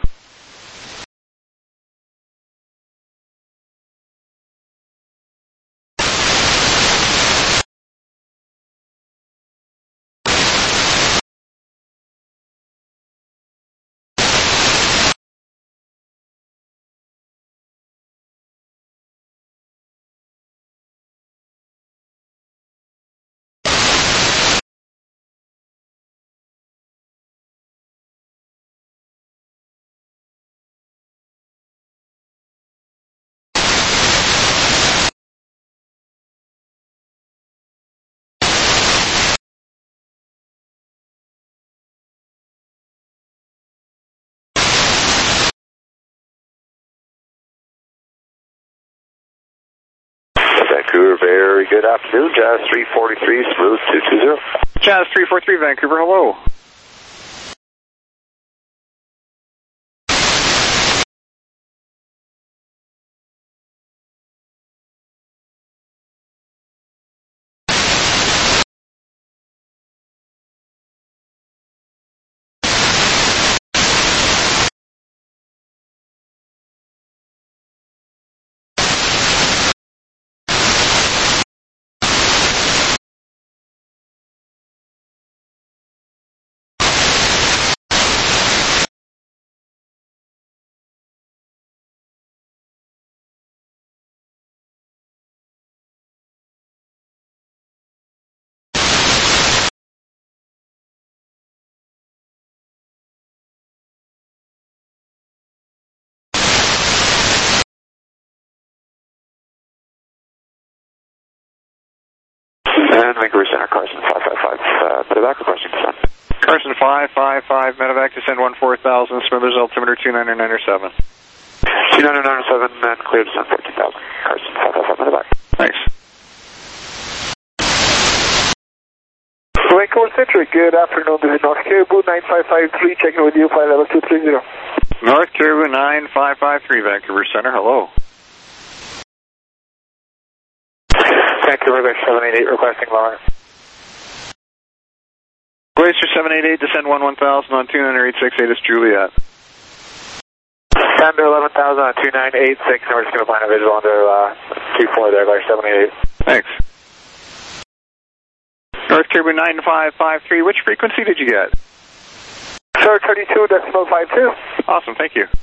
Vancouver, very good afternoon. Jazz three forty-three, smooth two two zero. Jazz three four three, Vancouver, hello. And Vancouver Center, Carson five five five, uh, medevac requesting descent. Carson five five five, medevac descend one four thousand, Smithers altimeter two nine nine seven. two nine nine seven, and clear descent fourteen thousand. Carson five five five, medevac. Thanks. Vancouver Center, good afternoon. This is North Caribou nine five five three, checking with you, flight level two three zero. North Caribou nine five five three, Vancouver Center, hello. Vancouver seven eight eight requesting lower. Glacier seven eight eight, descend one one thousand on two nine eight six eight is Juliet. Stand to eleven thousand on two nine eight six, and we're just going to find a visual under uh, two four there, Glacier seven eight eight. Thanks. North Caribou nine five five three, which frequency did you get? Sir, thirty-two decimal five two. Awesome, thank you.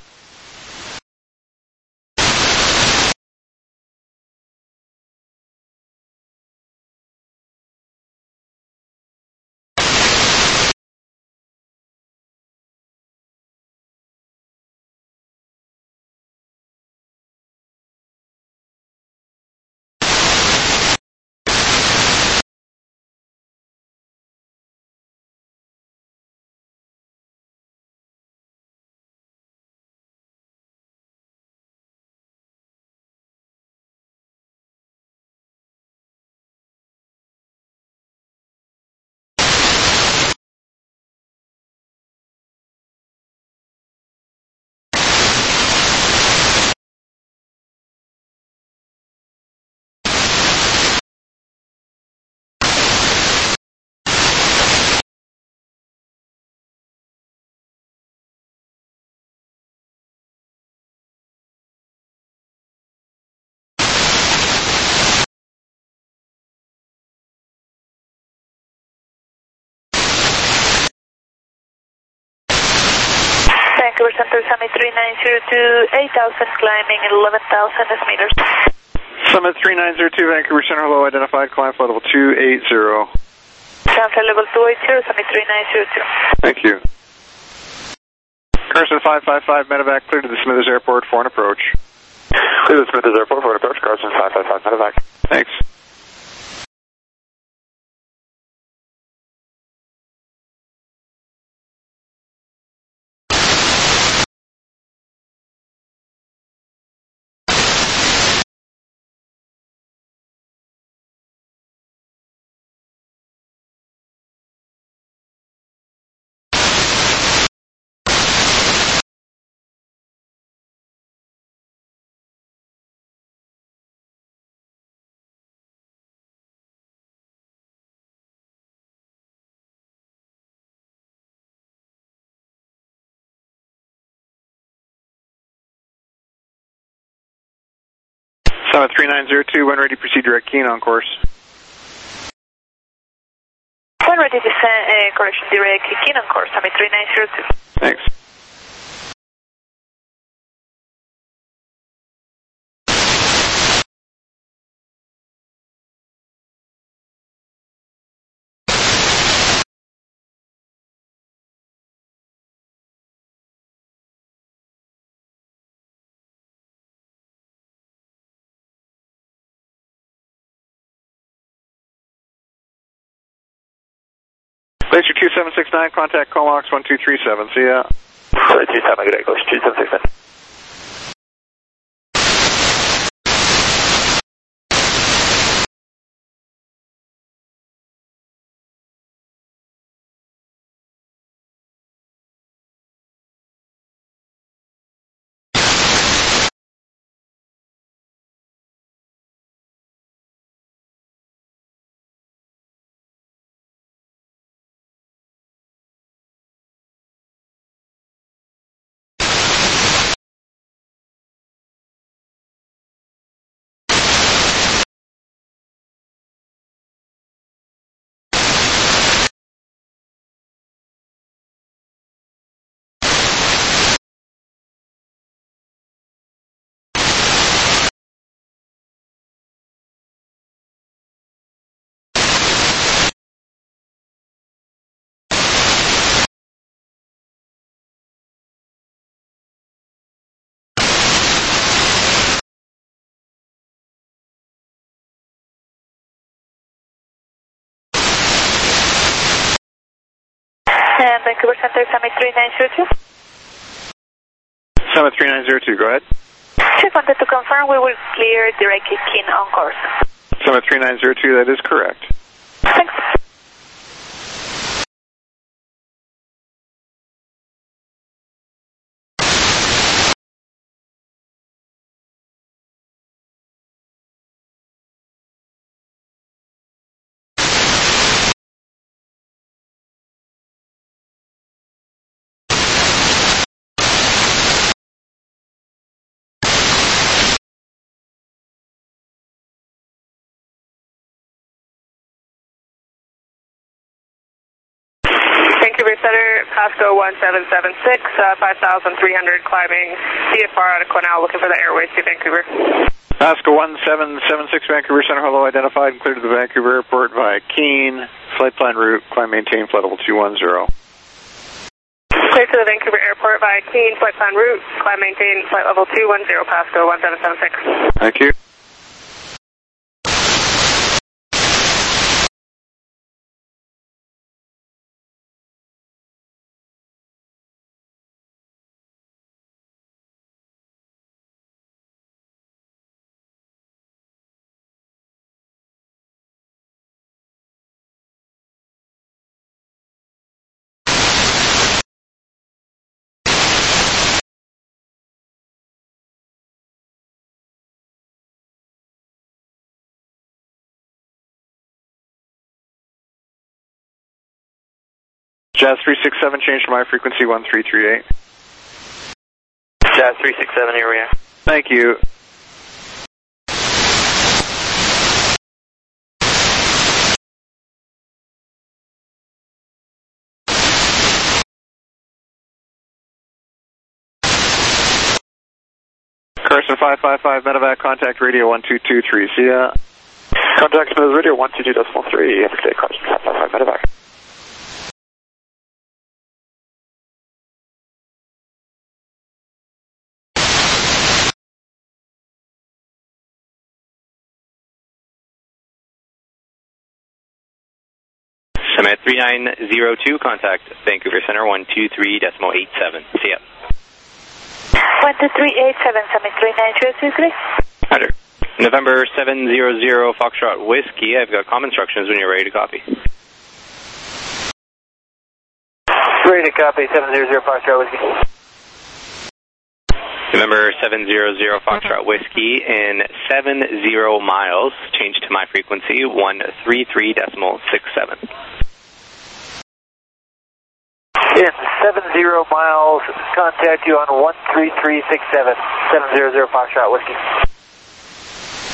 Vancouver Center, Summit three nine zero two, eight thousand, climbing at eleven thousand meters. Summit three nine zero two, Vancouver Center, hello, identified, climb flight level two eight zero. Climb flight level two eight zero, Summit three nine zero two. Thank you. Carson five five five, medevac, clear to the Smithers Airport for an approach. Clear to the Smithers Airport for an approach, Carson five five five, medevac. Thanks. Summit three nine zero two, when ready, proceed direct Keene on course. When ready, descend, uh, correction, direct Keene on course, Summit three nine zero two. Thanks. Glacier two seven six nine, contact Comox one two three seven, see ya. two seven, good day, Glacier two seven six nine. And Vancouver Center, Summit three nine zero two. Summit three nine zero two, go ahead. Just wanted to confirm we will clear direct Keene on course. Summit three nine zero two, that is correct. Thanks. Vancouver Center, Pasco one seven seven six, uh, five thousand three hundred climbing, C F R out of Quesnel, looking for the airways to Vancouver. Pasco one seven seven six, Vancouver Center, hello, identified and cleared to the Vancouver Airport via Keene, flight plan route, climb maintain, flight level two one zero. Clear to the Vancouver Airport via Keene, flight plan route, climb maintain, flight level two one zero, Pasco one seven seven six. Thank you. Jazz three six seven, change to my frequency one three three eight. Jazz three six seven, here we are. Thank you. Carson five five five, medevac, contact radio one two two three, see ya. Contact Smooth Radio one two two decimal three, have a good day, Carson five five five, medevac. Summit three nine zero two, contact Vancouver Center one two three decimal eight seven. See ya. one two three eight seven, Summit three nine zero two, please. Roger. November seven zero zero, Foxtrot Whiskey, I've got comm instructions when you're ready to copy. Ready to copy, seven zero zero, Foxtrot Whiskey. November seven zero zero, Foxtrot Whiskey, in seven zero miles, change to my frequency one three three decimal six seven. In seven zero miles, contact you on one three three six seven, seven zero zero Foxtrot Whiskey.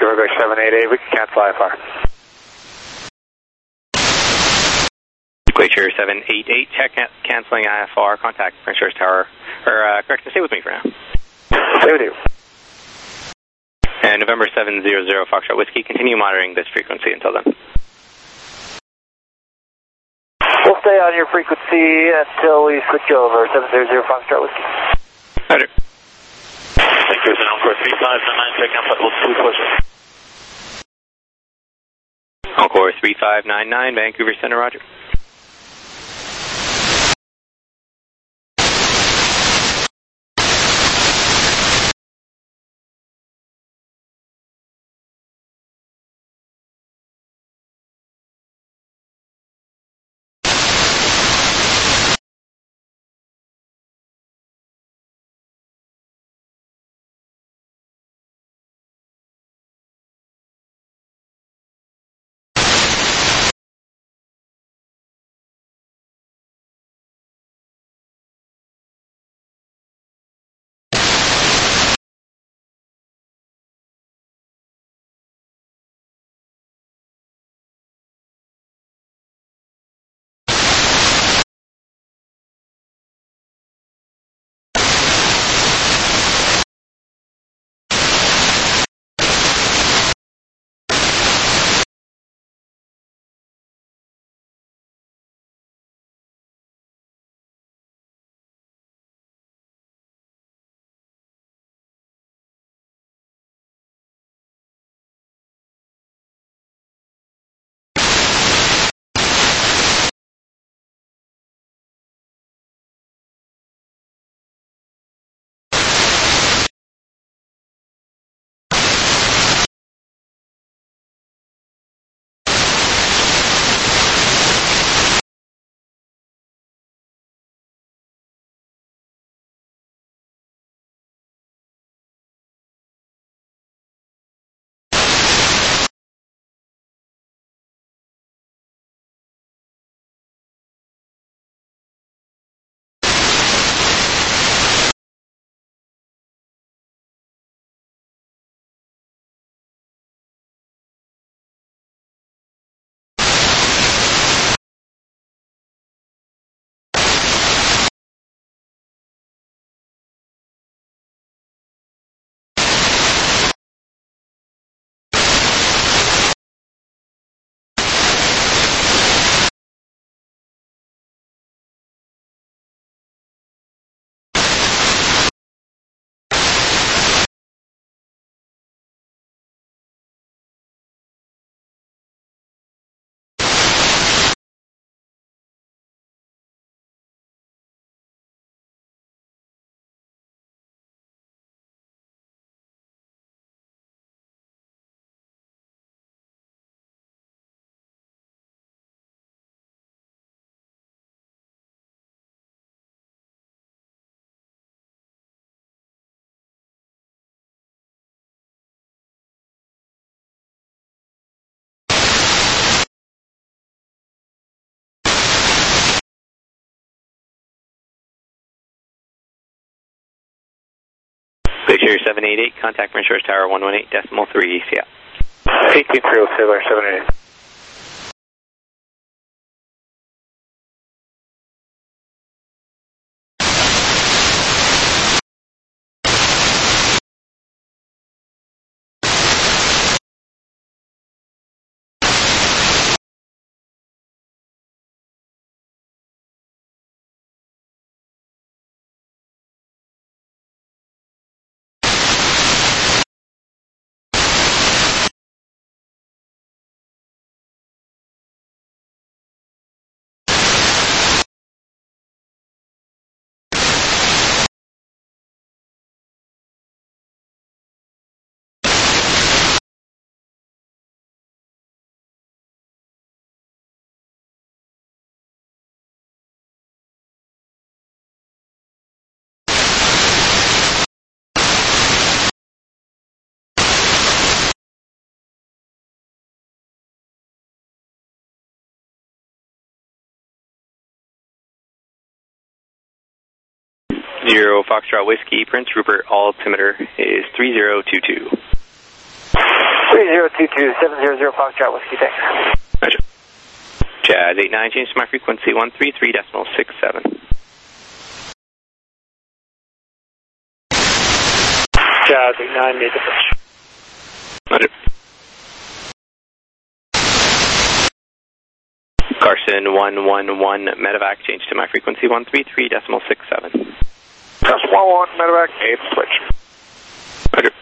Quebec seven eight eight, we can cancel I F R. Glacier seven eight eight, check canceling I F R, contact Prince George Tower, or uh, correct, stay with me for now. Stay with you. And November seven zero zero Foxtrot Whiskey, continue monitoring this frequency until then. We'll stay on your frequency until we switch over, seven zero zero Foxtrot Whiskey. Roger. Thank you, Encore three five nine nine, check out level two closer. Encore three five nine nine, Vancouver Center, roger. Glacier seven eight eight, contact Prince George Tower one one eight decimal three, Seattle. eighteen three oh Sailor seven eight eight. Zero Foxtrot Whiskey, Prince Rupert altimeter is three zero two two. three zero two two, seven zero zero Foxtrot Whiskey, thanks. Roger. Jazz eight nine, change to my frequency one three three decimal six seven. Jazz eight nine, made the push. Roger. Carson one one one, medevac, change to my frequency one three three decimal six seven. Carson one one, medevac, made the switch. Roger.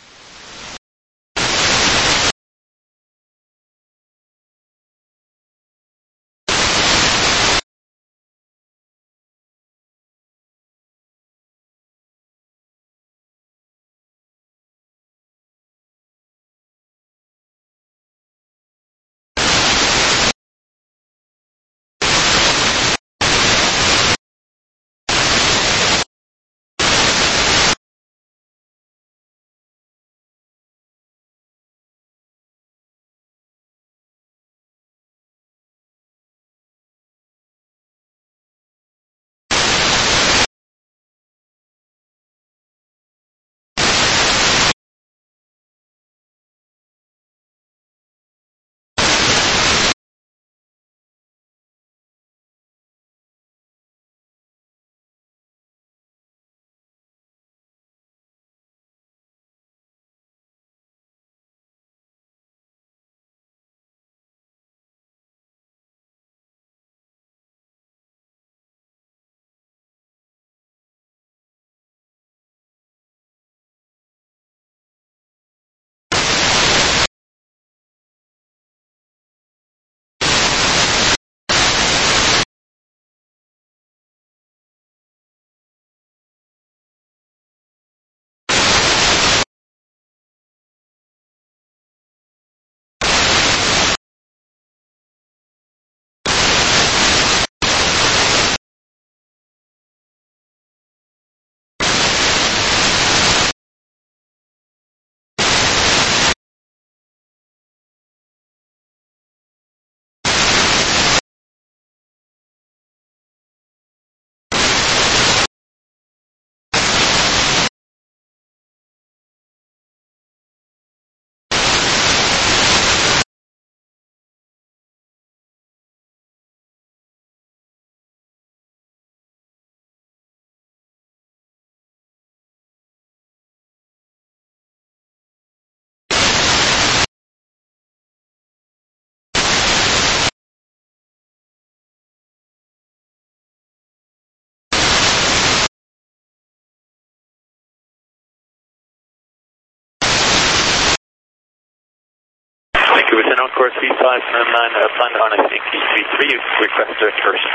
Within on course V five nine nine, uh, planned on I think V three, request a first.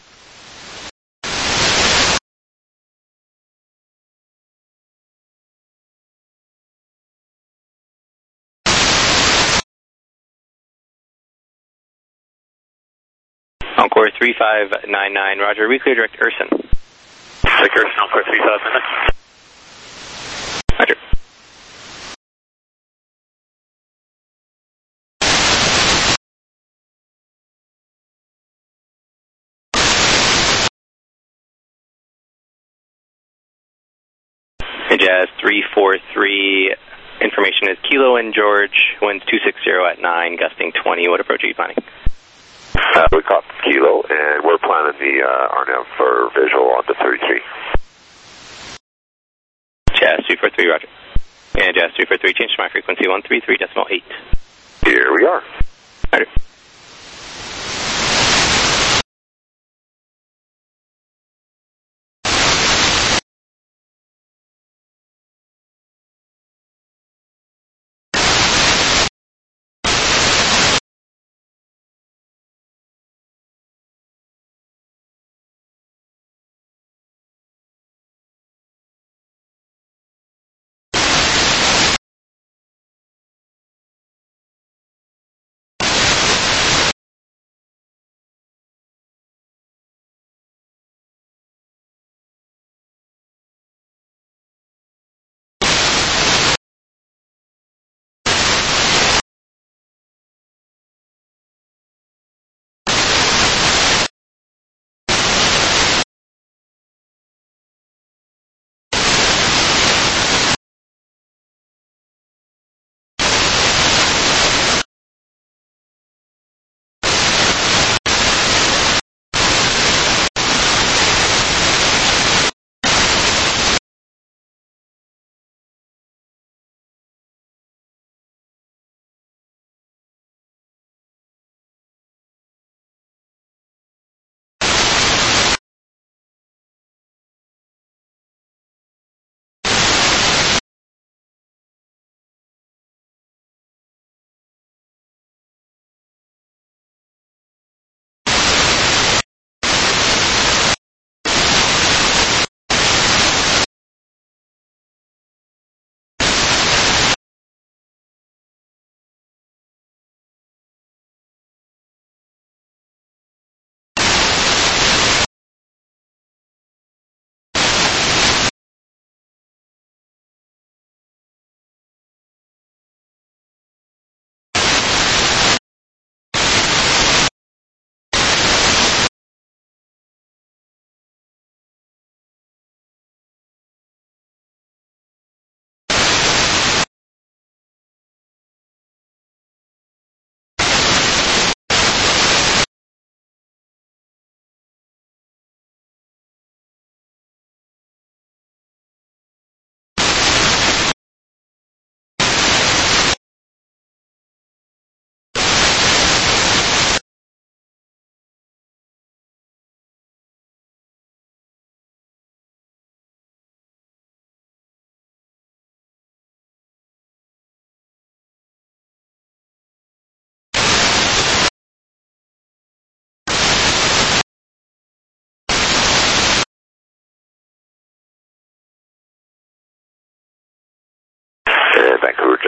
Encore three five nine nine, roger, reclear direct Urson. Direct Urson, Encore three five nine nine. Roger. Jazz three four three, information is Kilo and George, winds two six zero at nine, gusting twenty. What approach are you planning? Uh, we caught Kilo, and we're planning the uh, R N A V for visual on the thirty-three. Jazz three four three, roger. And Jazz three four three, change to my frequency one three three decimal eight. Here we are. Roger.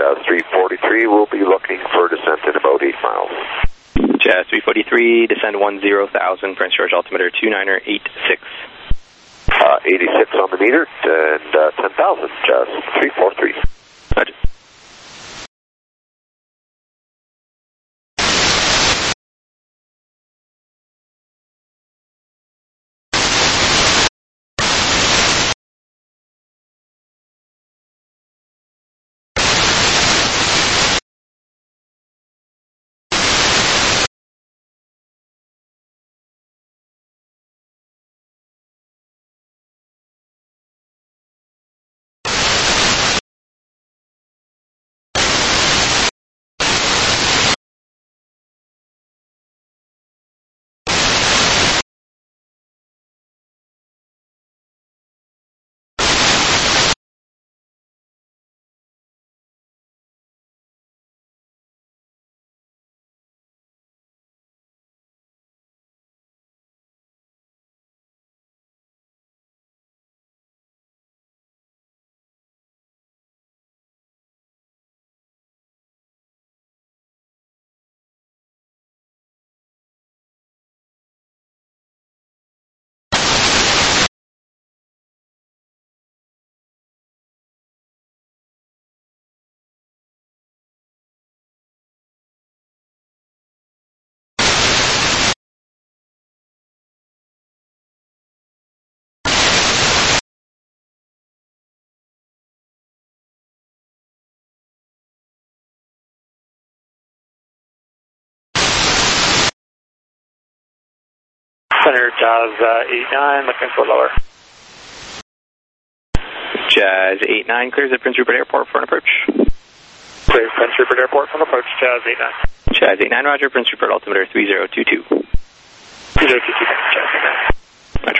Jazz three forty-three, we'll be looking for descent in about eight miles. Jazz three forty-three, descend one zero thousand, Prince George altimeter two niner eight six. Uh, eighty-six on the meter, and uh, ten thousand, Jazz three forty-three. Roger. Center Jazz uh, eight nine, looking for lower. Jazz eight nine, clears at Prince Rupert Airport for an approach. Clear Prince Rupert Airport for an approach, Jazz eight nine. Jazz eight nine, roger, Prince Rupert altimeter three zero two two. three zero two two, Jazz eight nine. Roger.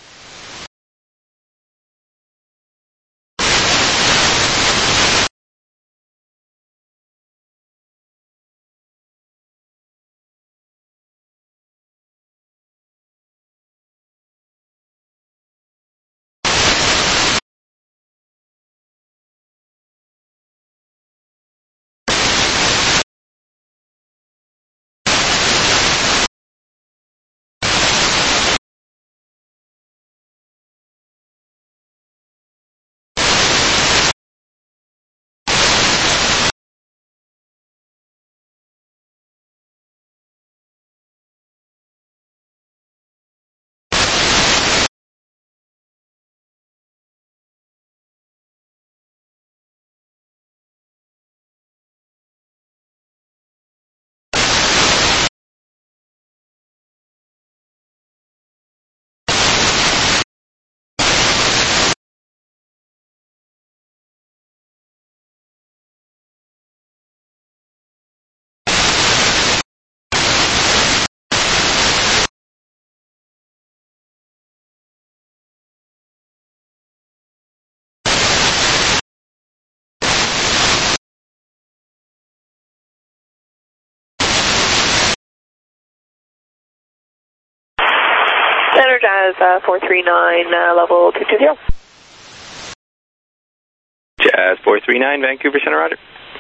Center Jazz uh, four three nine, uh, level two two zero. Jazz four three nine, Vancouver Center, roger.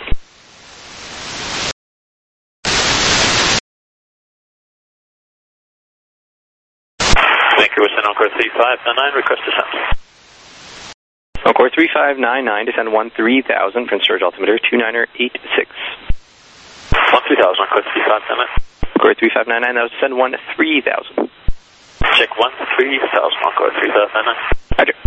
Vancouver Center, Encore three five nine nine, request descent. Encore three five nine nine, descend one three thousand, Prince George altimeter two niner eight six. one three thousand, Encore three five nine nine. Encore three five nine nine, that was descend one three thousand. Check one three thousand, Encore three five nine nine. Roger.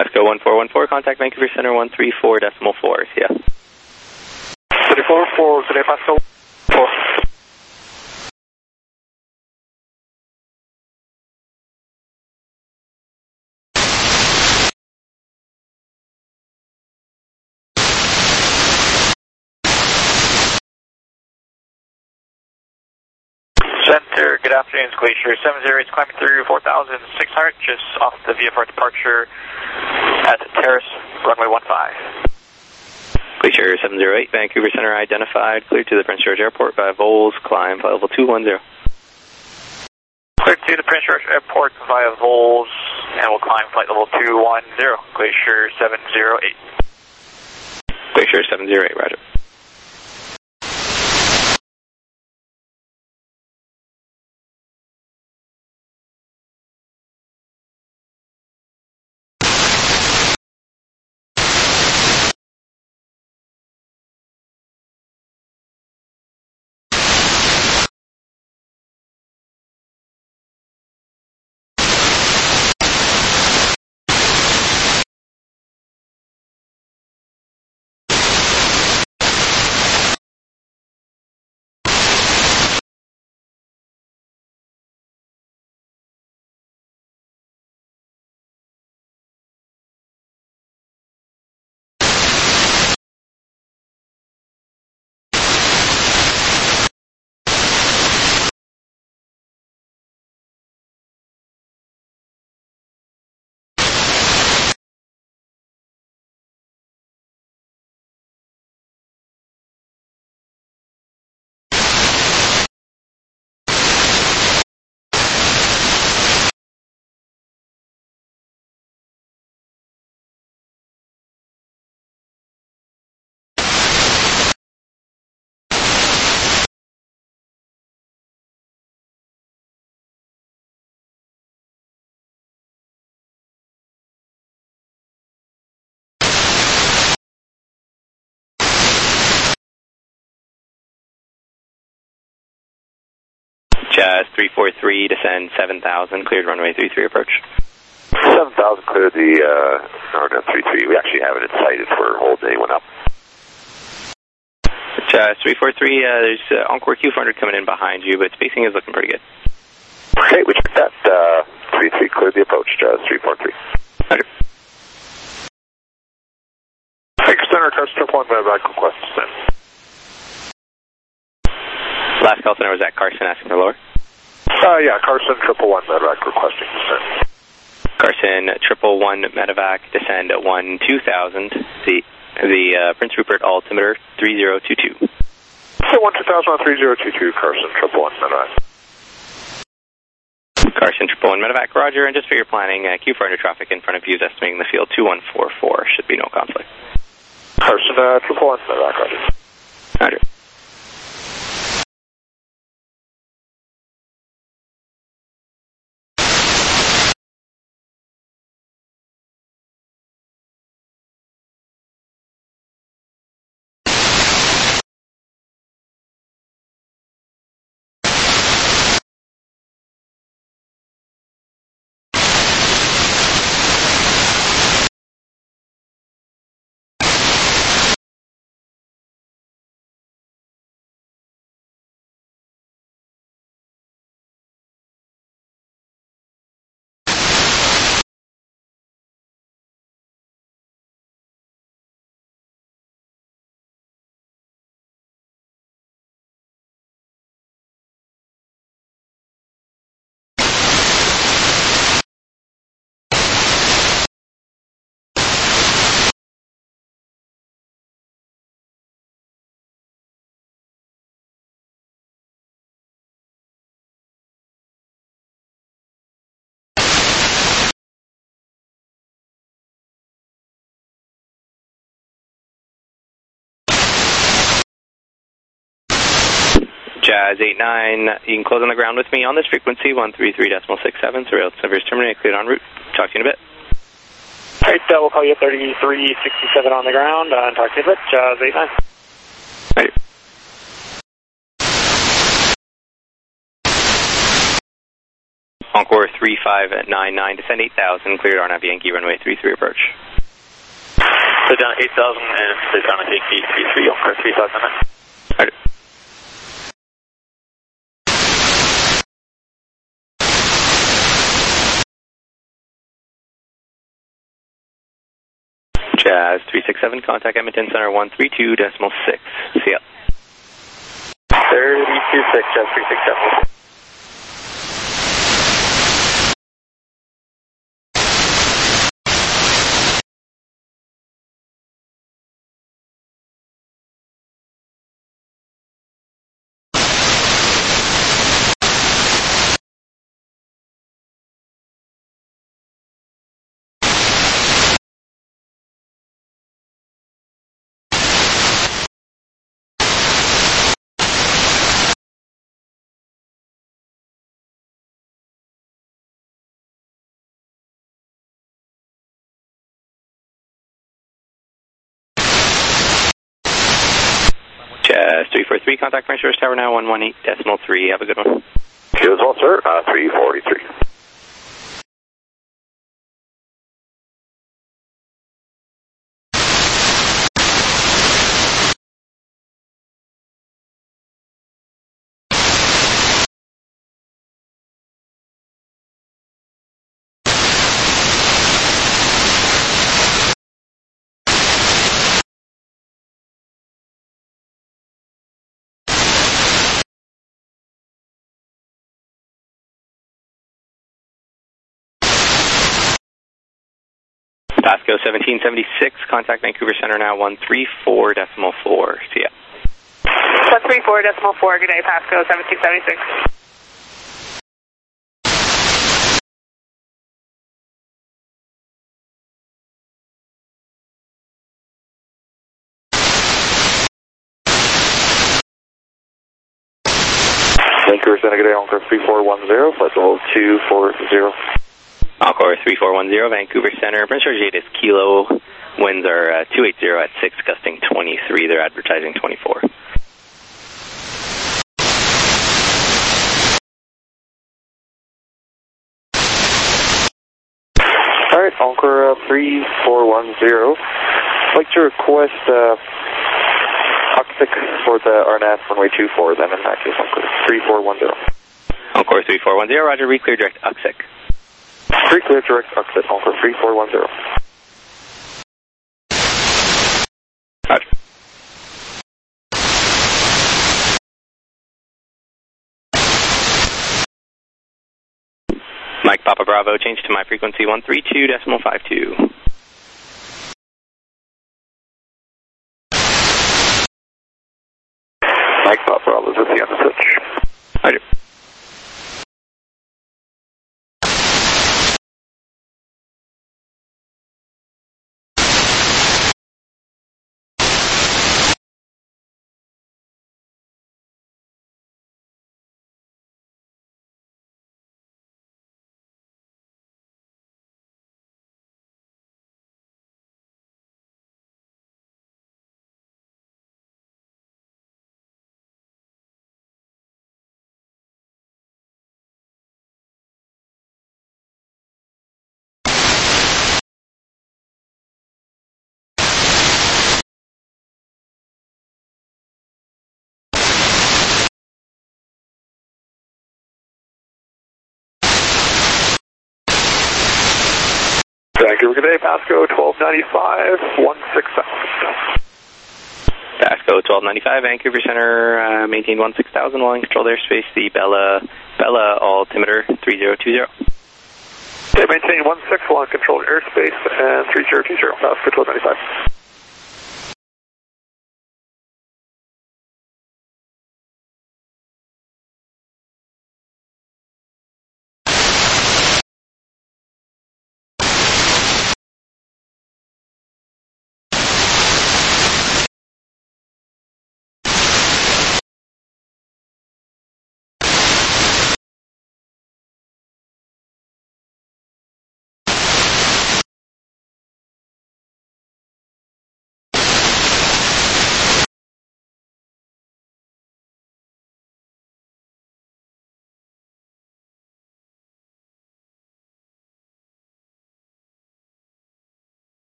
Pasco one four one four, contact Vancouver Center one three four decimal four, yeah. three four four, today Pasco four. Center, good afternoon, it's Glacier seven zero eight, climbing through four thousand six hundred, just off the V F R departure at Terrace, runway one five. Glacier seven zero eight, Vancouver Center identified, cleared to the Prince George Airport via Vols, climb flight level two one zero. Cleared to the Prince George Airport via Vols, and we'll climb flight level two one zero, Glacier seven zero eight. Glacier seven zero eight, roger. Jazz three four three, descend seven thousand, cleared runway three three approach. seven thousand cleared the uh, R N A V three three. We actually haven't sighted for holding anyone up. Jazz three four three, uh, there's uh, Encore Q four hundred coming in behind you, but spacing is looking pretty good. Okay, we checked that. Uh, three three cleared the approach, Jazz three four three. Roger. Thanks, Center, Carson Triple One, back request descent. Last call center was at Carson asking for lower. Uh, yeah, Carson Triple One, medevac requesting descent. Carson Triple One, medevac descend at one two thousand. The the uh, Prince Rupert altimeter three zero two two. So one two thousand on three zero two two, Carson Triple One, medevac. Carson Triple One, medevac, roger. And just for your planning, uh, Q four hundred traffic in front of you is estimating the field two one four four. Should be no conflict. Carson uh, Triple One, medevac, roger. Roger. Jazz eight nine, you can close on the ground with me on this frequency, one three three decimal six seven, so rail service terminated, cleared en route. Talk to you in a bit. Alright, uh, we'll call you thirty-three sixty-seven on the ground, uh, and talk to you in a bit, Jazz eight nine. Right. Encore three five nine nine, descend eight thousand, cleared R N A V Yankee runway three three approach. So down eight thousand and stay down at Yankee three three, Encore three five nine nine. Roger. Jazz three six seven, contact Edmonton Center one three two decimal six. See ya. thirty-two six, Jazz three six seven. Jazz three four three, contact French Shores Tower now one one eight decimal three. Have a good one. You as well, sir. Uh, three forty-three. Pasco seventeen seventy-six, contact Vancouver Center now one three four decimal four. See ya. one three four decimal four, good day, Pasco seventeen seventy-six. Vancouver Center, good day, Encore three four one zero, flight level two four zero. Encore three four one zero, Vancouver Center. Prince George eight is Kilo. Winds are uh, two eighty at six, gusting twenty-three. They're advertising twenty-four. Alright, Encore uh, three four one zero. I'd like to request uh, Oxic for the R N A V runway two four, then in that case, Encore three four one zero. Encore three four one zero, roger, reclear direct Oxic. Three clear direct Oxic, Encore three four one zero. Roger. Mike Papa Bravo, change to my frequency one three two decimal five two. Mike Papa Bravo, is this the end of switch? Roger. Vancouver, good day, Pasco twelve ninety-five, one six thousand. Pasco twelve ninety-five, Vancouver Center, uh, maintain one six thousand while in controlled airspace, the Bella, Bella altimeter three zero two zero. Okay, maintain one six while in controlled airspace and three zero two zero, Pasco twelve ninety-five.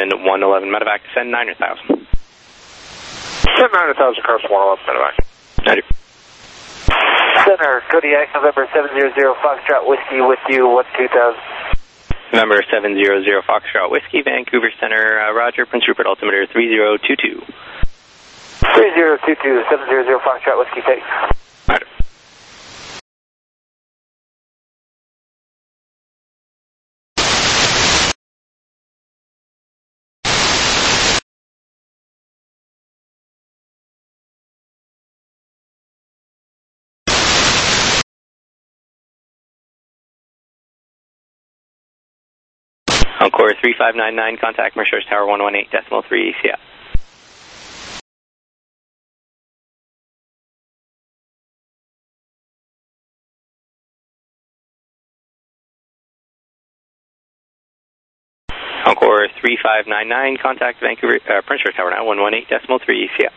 Carson one eleven medevac, send nine thousand. Send nine thousand, Carson one eleven medevac. Roger. Center, Kodiak, November seven zero zero, Foxtrot Whiskey with you, one two thousand. November seven zero zero, Foxtrot Whiskey, Vancouver Center, uh, Roger, Prince Rupert altimeter three zero two two. three zero two two, seven zero zero, Foxtrot Whiskey, take. Roger. Encore three five nine nine, contact Mercers Tower one one eight decimal three A C F. Encore three five nine nine, contact Vancouver, uh, Prince George Tower now one one eight decimal three A C F.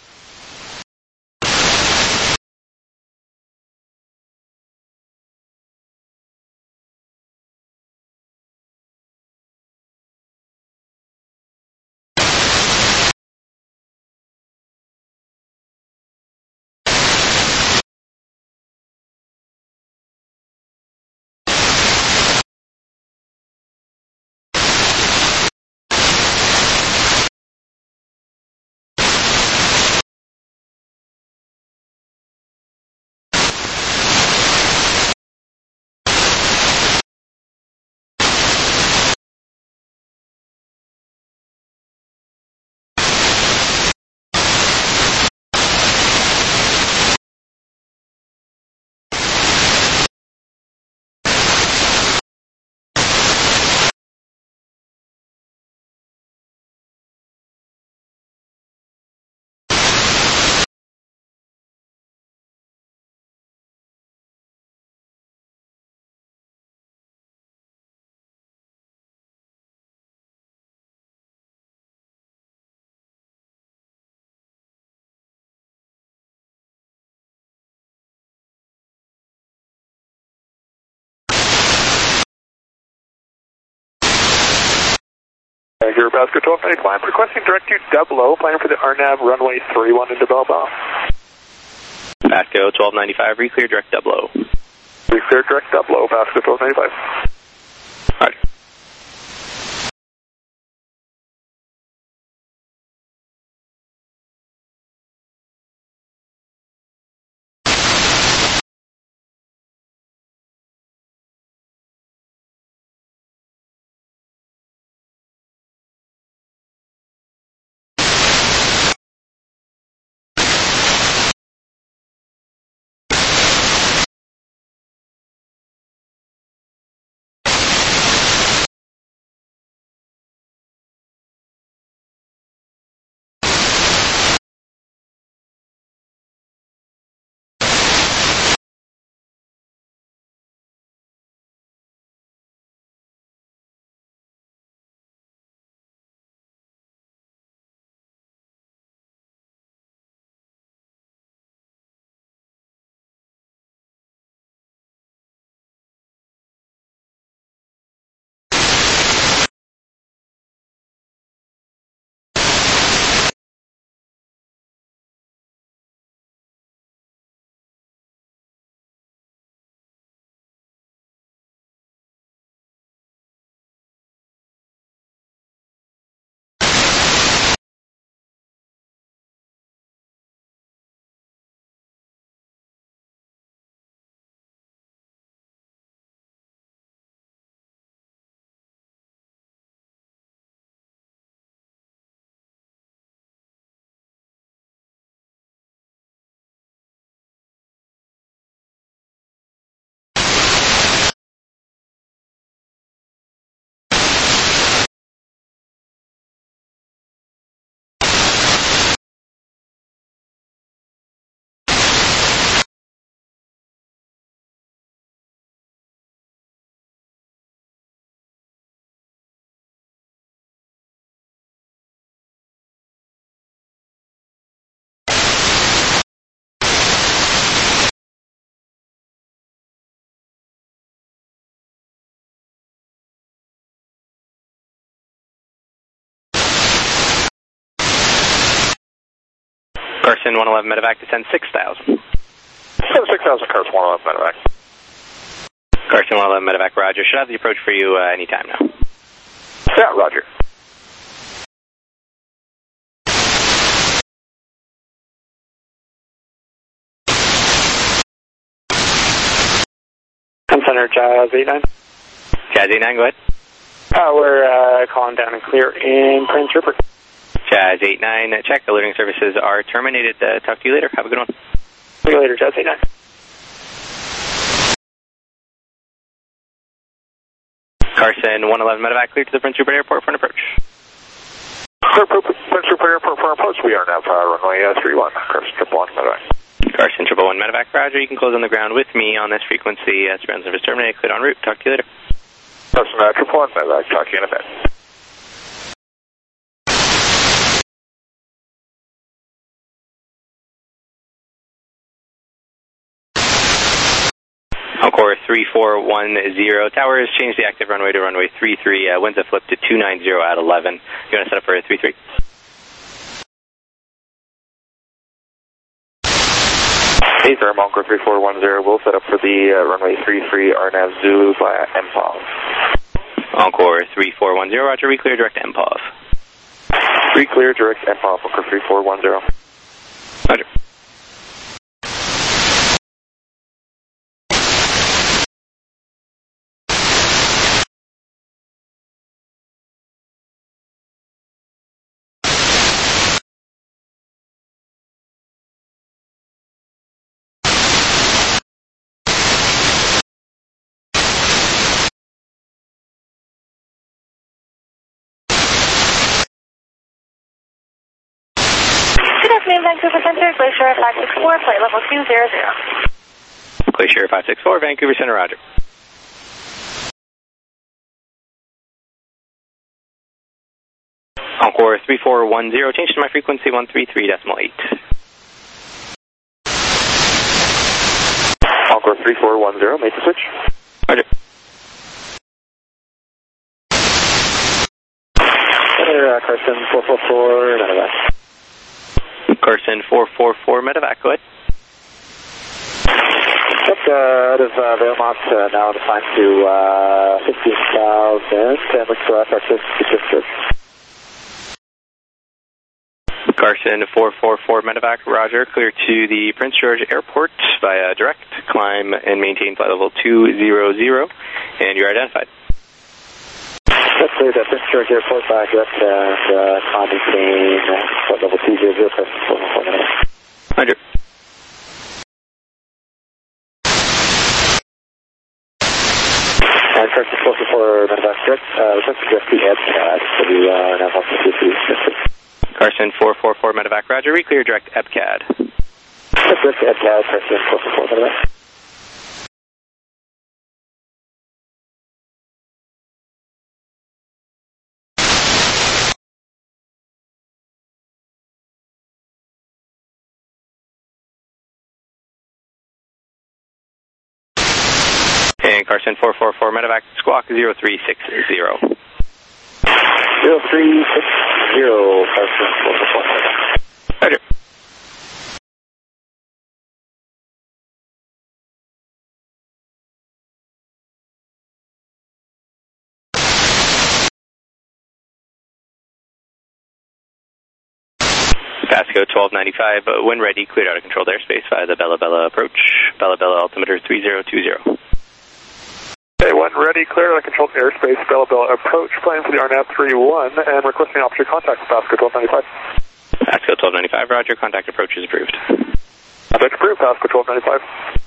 Your Basco twelve ninety climb, requesting direct to double O, planning for the R N A V runway three one into Bilbao. Basco twelve ninety-five, reclear direct double O. Reclear direct double O, Basco twelve ninety-five. Roger. Carson one eleven medevac, descend six thousand. Descend six thousand, Carson one eleven medevac. Carson one eleven medevac, roger. Should have the approach for you uh, anytime now. Yeah, roger. Center, Jazz eight nine. Jazz eight nine, go ahead. Uh, we're uh, calling down and clear in Prince Rupert. Jazz eight nine, check. Alerting services are terminated. Uh, talk to you later. Have a good one. See you later, Jazz eight nine. Carson one eleven medevac, clear to the Prince Rupert Airport for an approach. Clear Prince Rupert Airport for an approach. We are now uh, runway uh, three one. Carson triple one medevac. Carson triple one medevac, roger. You can close on the ground with me on this frequency. Uh, surround service terminated. Cleared en route. Talk to you later. Carson uh, triple one medevac. Talk to you in a bit. Encore three four one zero. Towers, change the active runway to runway three three. Uh, winds have flipped to two nine zero at eleven. You want to set up for a three three? Hey, firm, Encore three four one zero. We'll set up for the uh, runway three three, R N A V Zulu via M P O V. Encore three four one zero, roger. Reclear direct M P O V. Reclear direct M P O V, Encore three four one zero. Roger. Vancouver Center, Glacier five six four, flight level two zero zero. Glacier five six four, Vancouver Center, roger. Encore three four one zero, change to my frequency one three three decimal eight. Encore three four one zero, make the switch. Roger. Center, uh, Carson four four four, medevac. Carson four four four, medevac, go ahead. Yep, uh, out of uh, Valemont, uh, now defined to uh, fifteen thousand, and looks for F R six. Carson four four four, medevac, roger. Clear to the Prince George Airport via direct, climb and maintain flight level two zero zero, and you're identified. Let's clear the Prince George Airport by direct and uh, climb and maintain flight level two zero zero, Carson four four four, medevac. Roger. And Carson four four four, medevac, direct, uh, request to direct the E D C A D, so we uh, now have to do Carson four four four, medevac, roger. Reclear direct E B C A D. Direct E B C A D, Carson four four four, medevac. And Carson four four four, medevac, squawk zero three six zero. zero three six zero, Carson four four four, medevac. Roger. Pasco twelve ninety-five, uh, when ready, cleared out of controlled airspace via the Bella Bella approach. Bella Bella altimeter three zero two zero. Okay, one ready, clear out of controlled airspace, Bella Bella approach, planning for the R N A V three one, and requesting officer contact with Pasco twelve ninety-five. Pasco twelve ninety-five, roger, contact approach is approved. Contact approved, Pasco twelve ninety-five.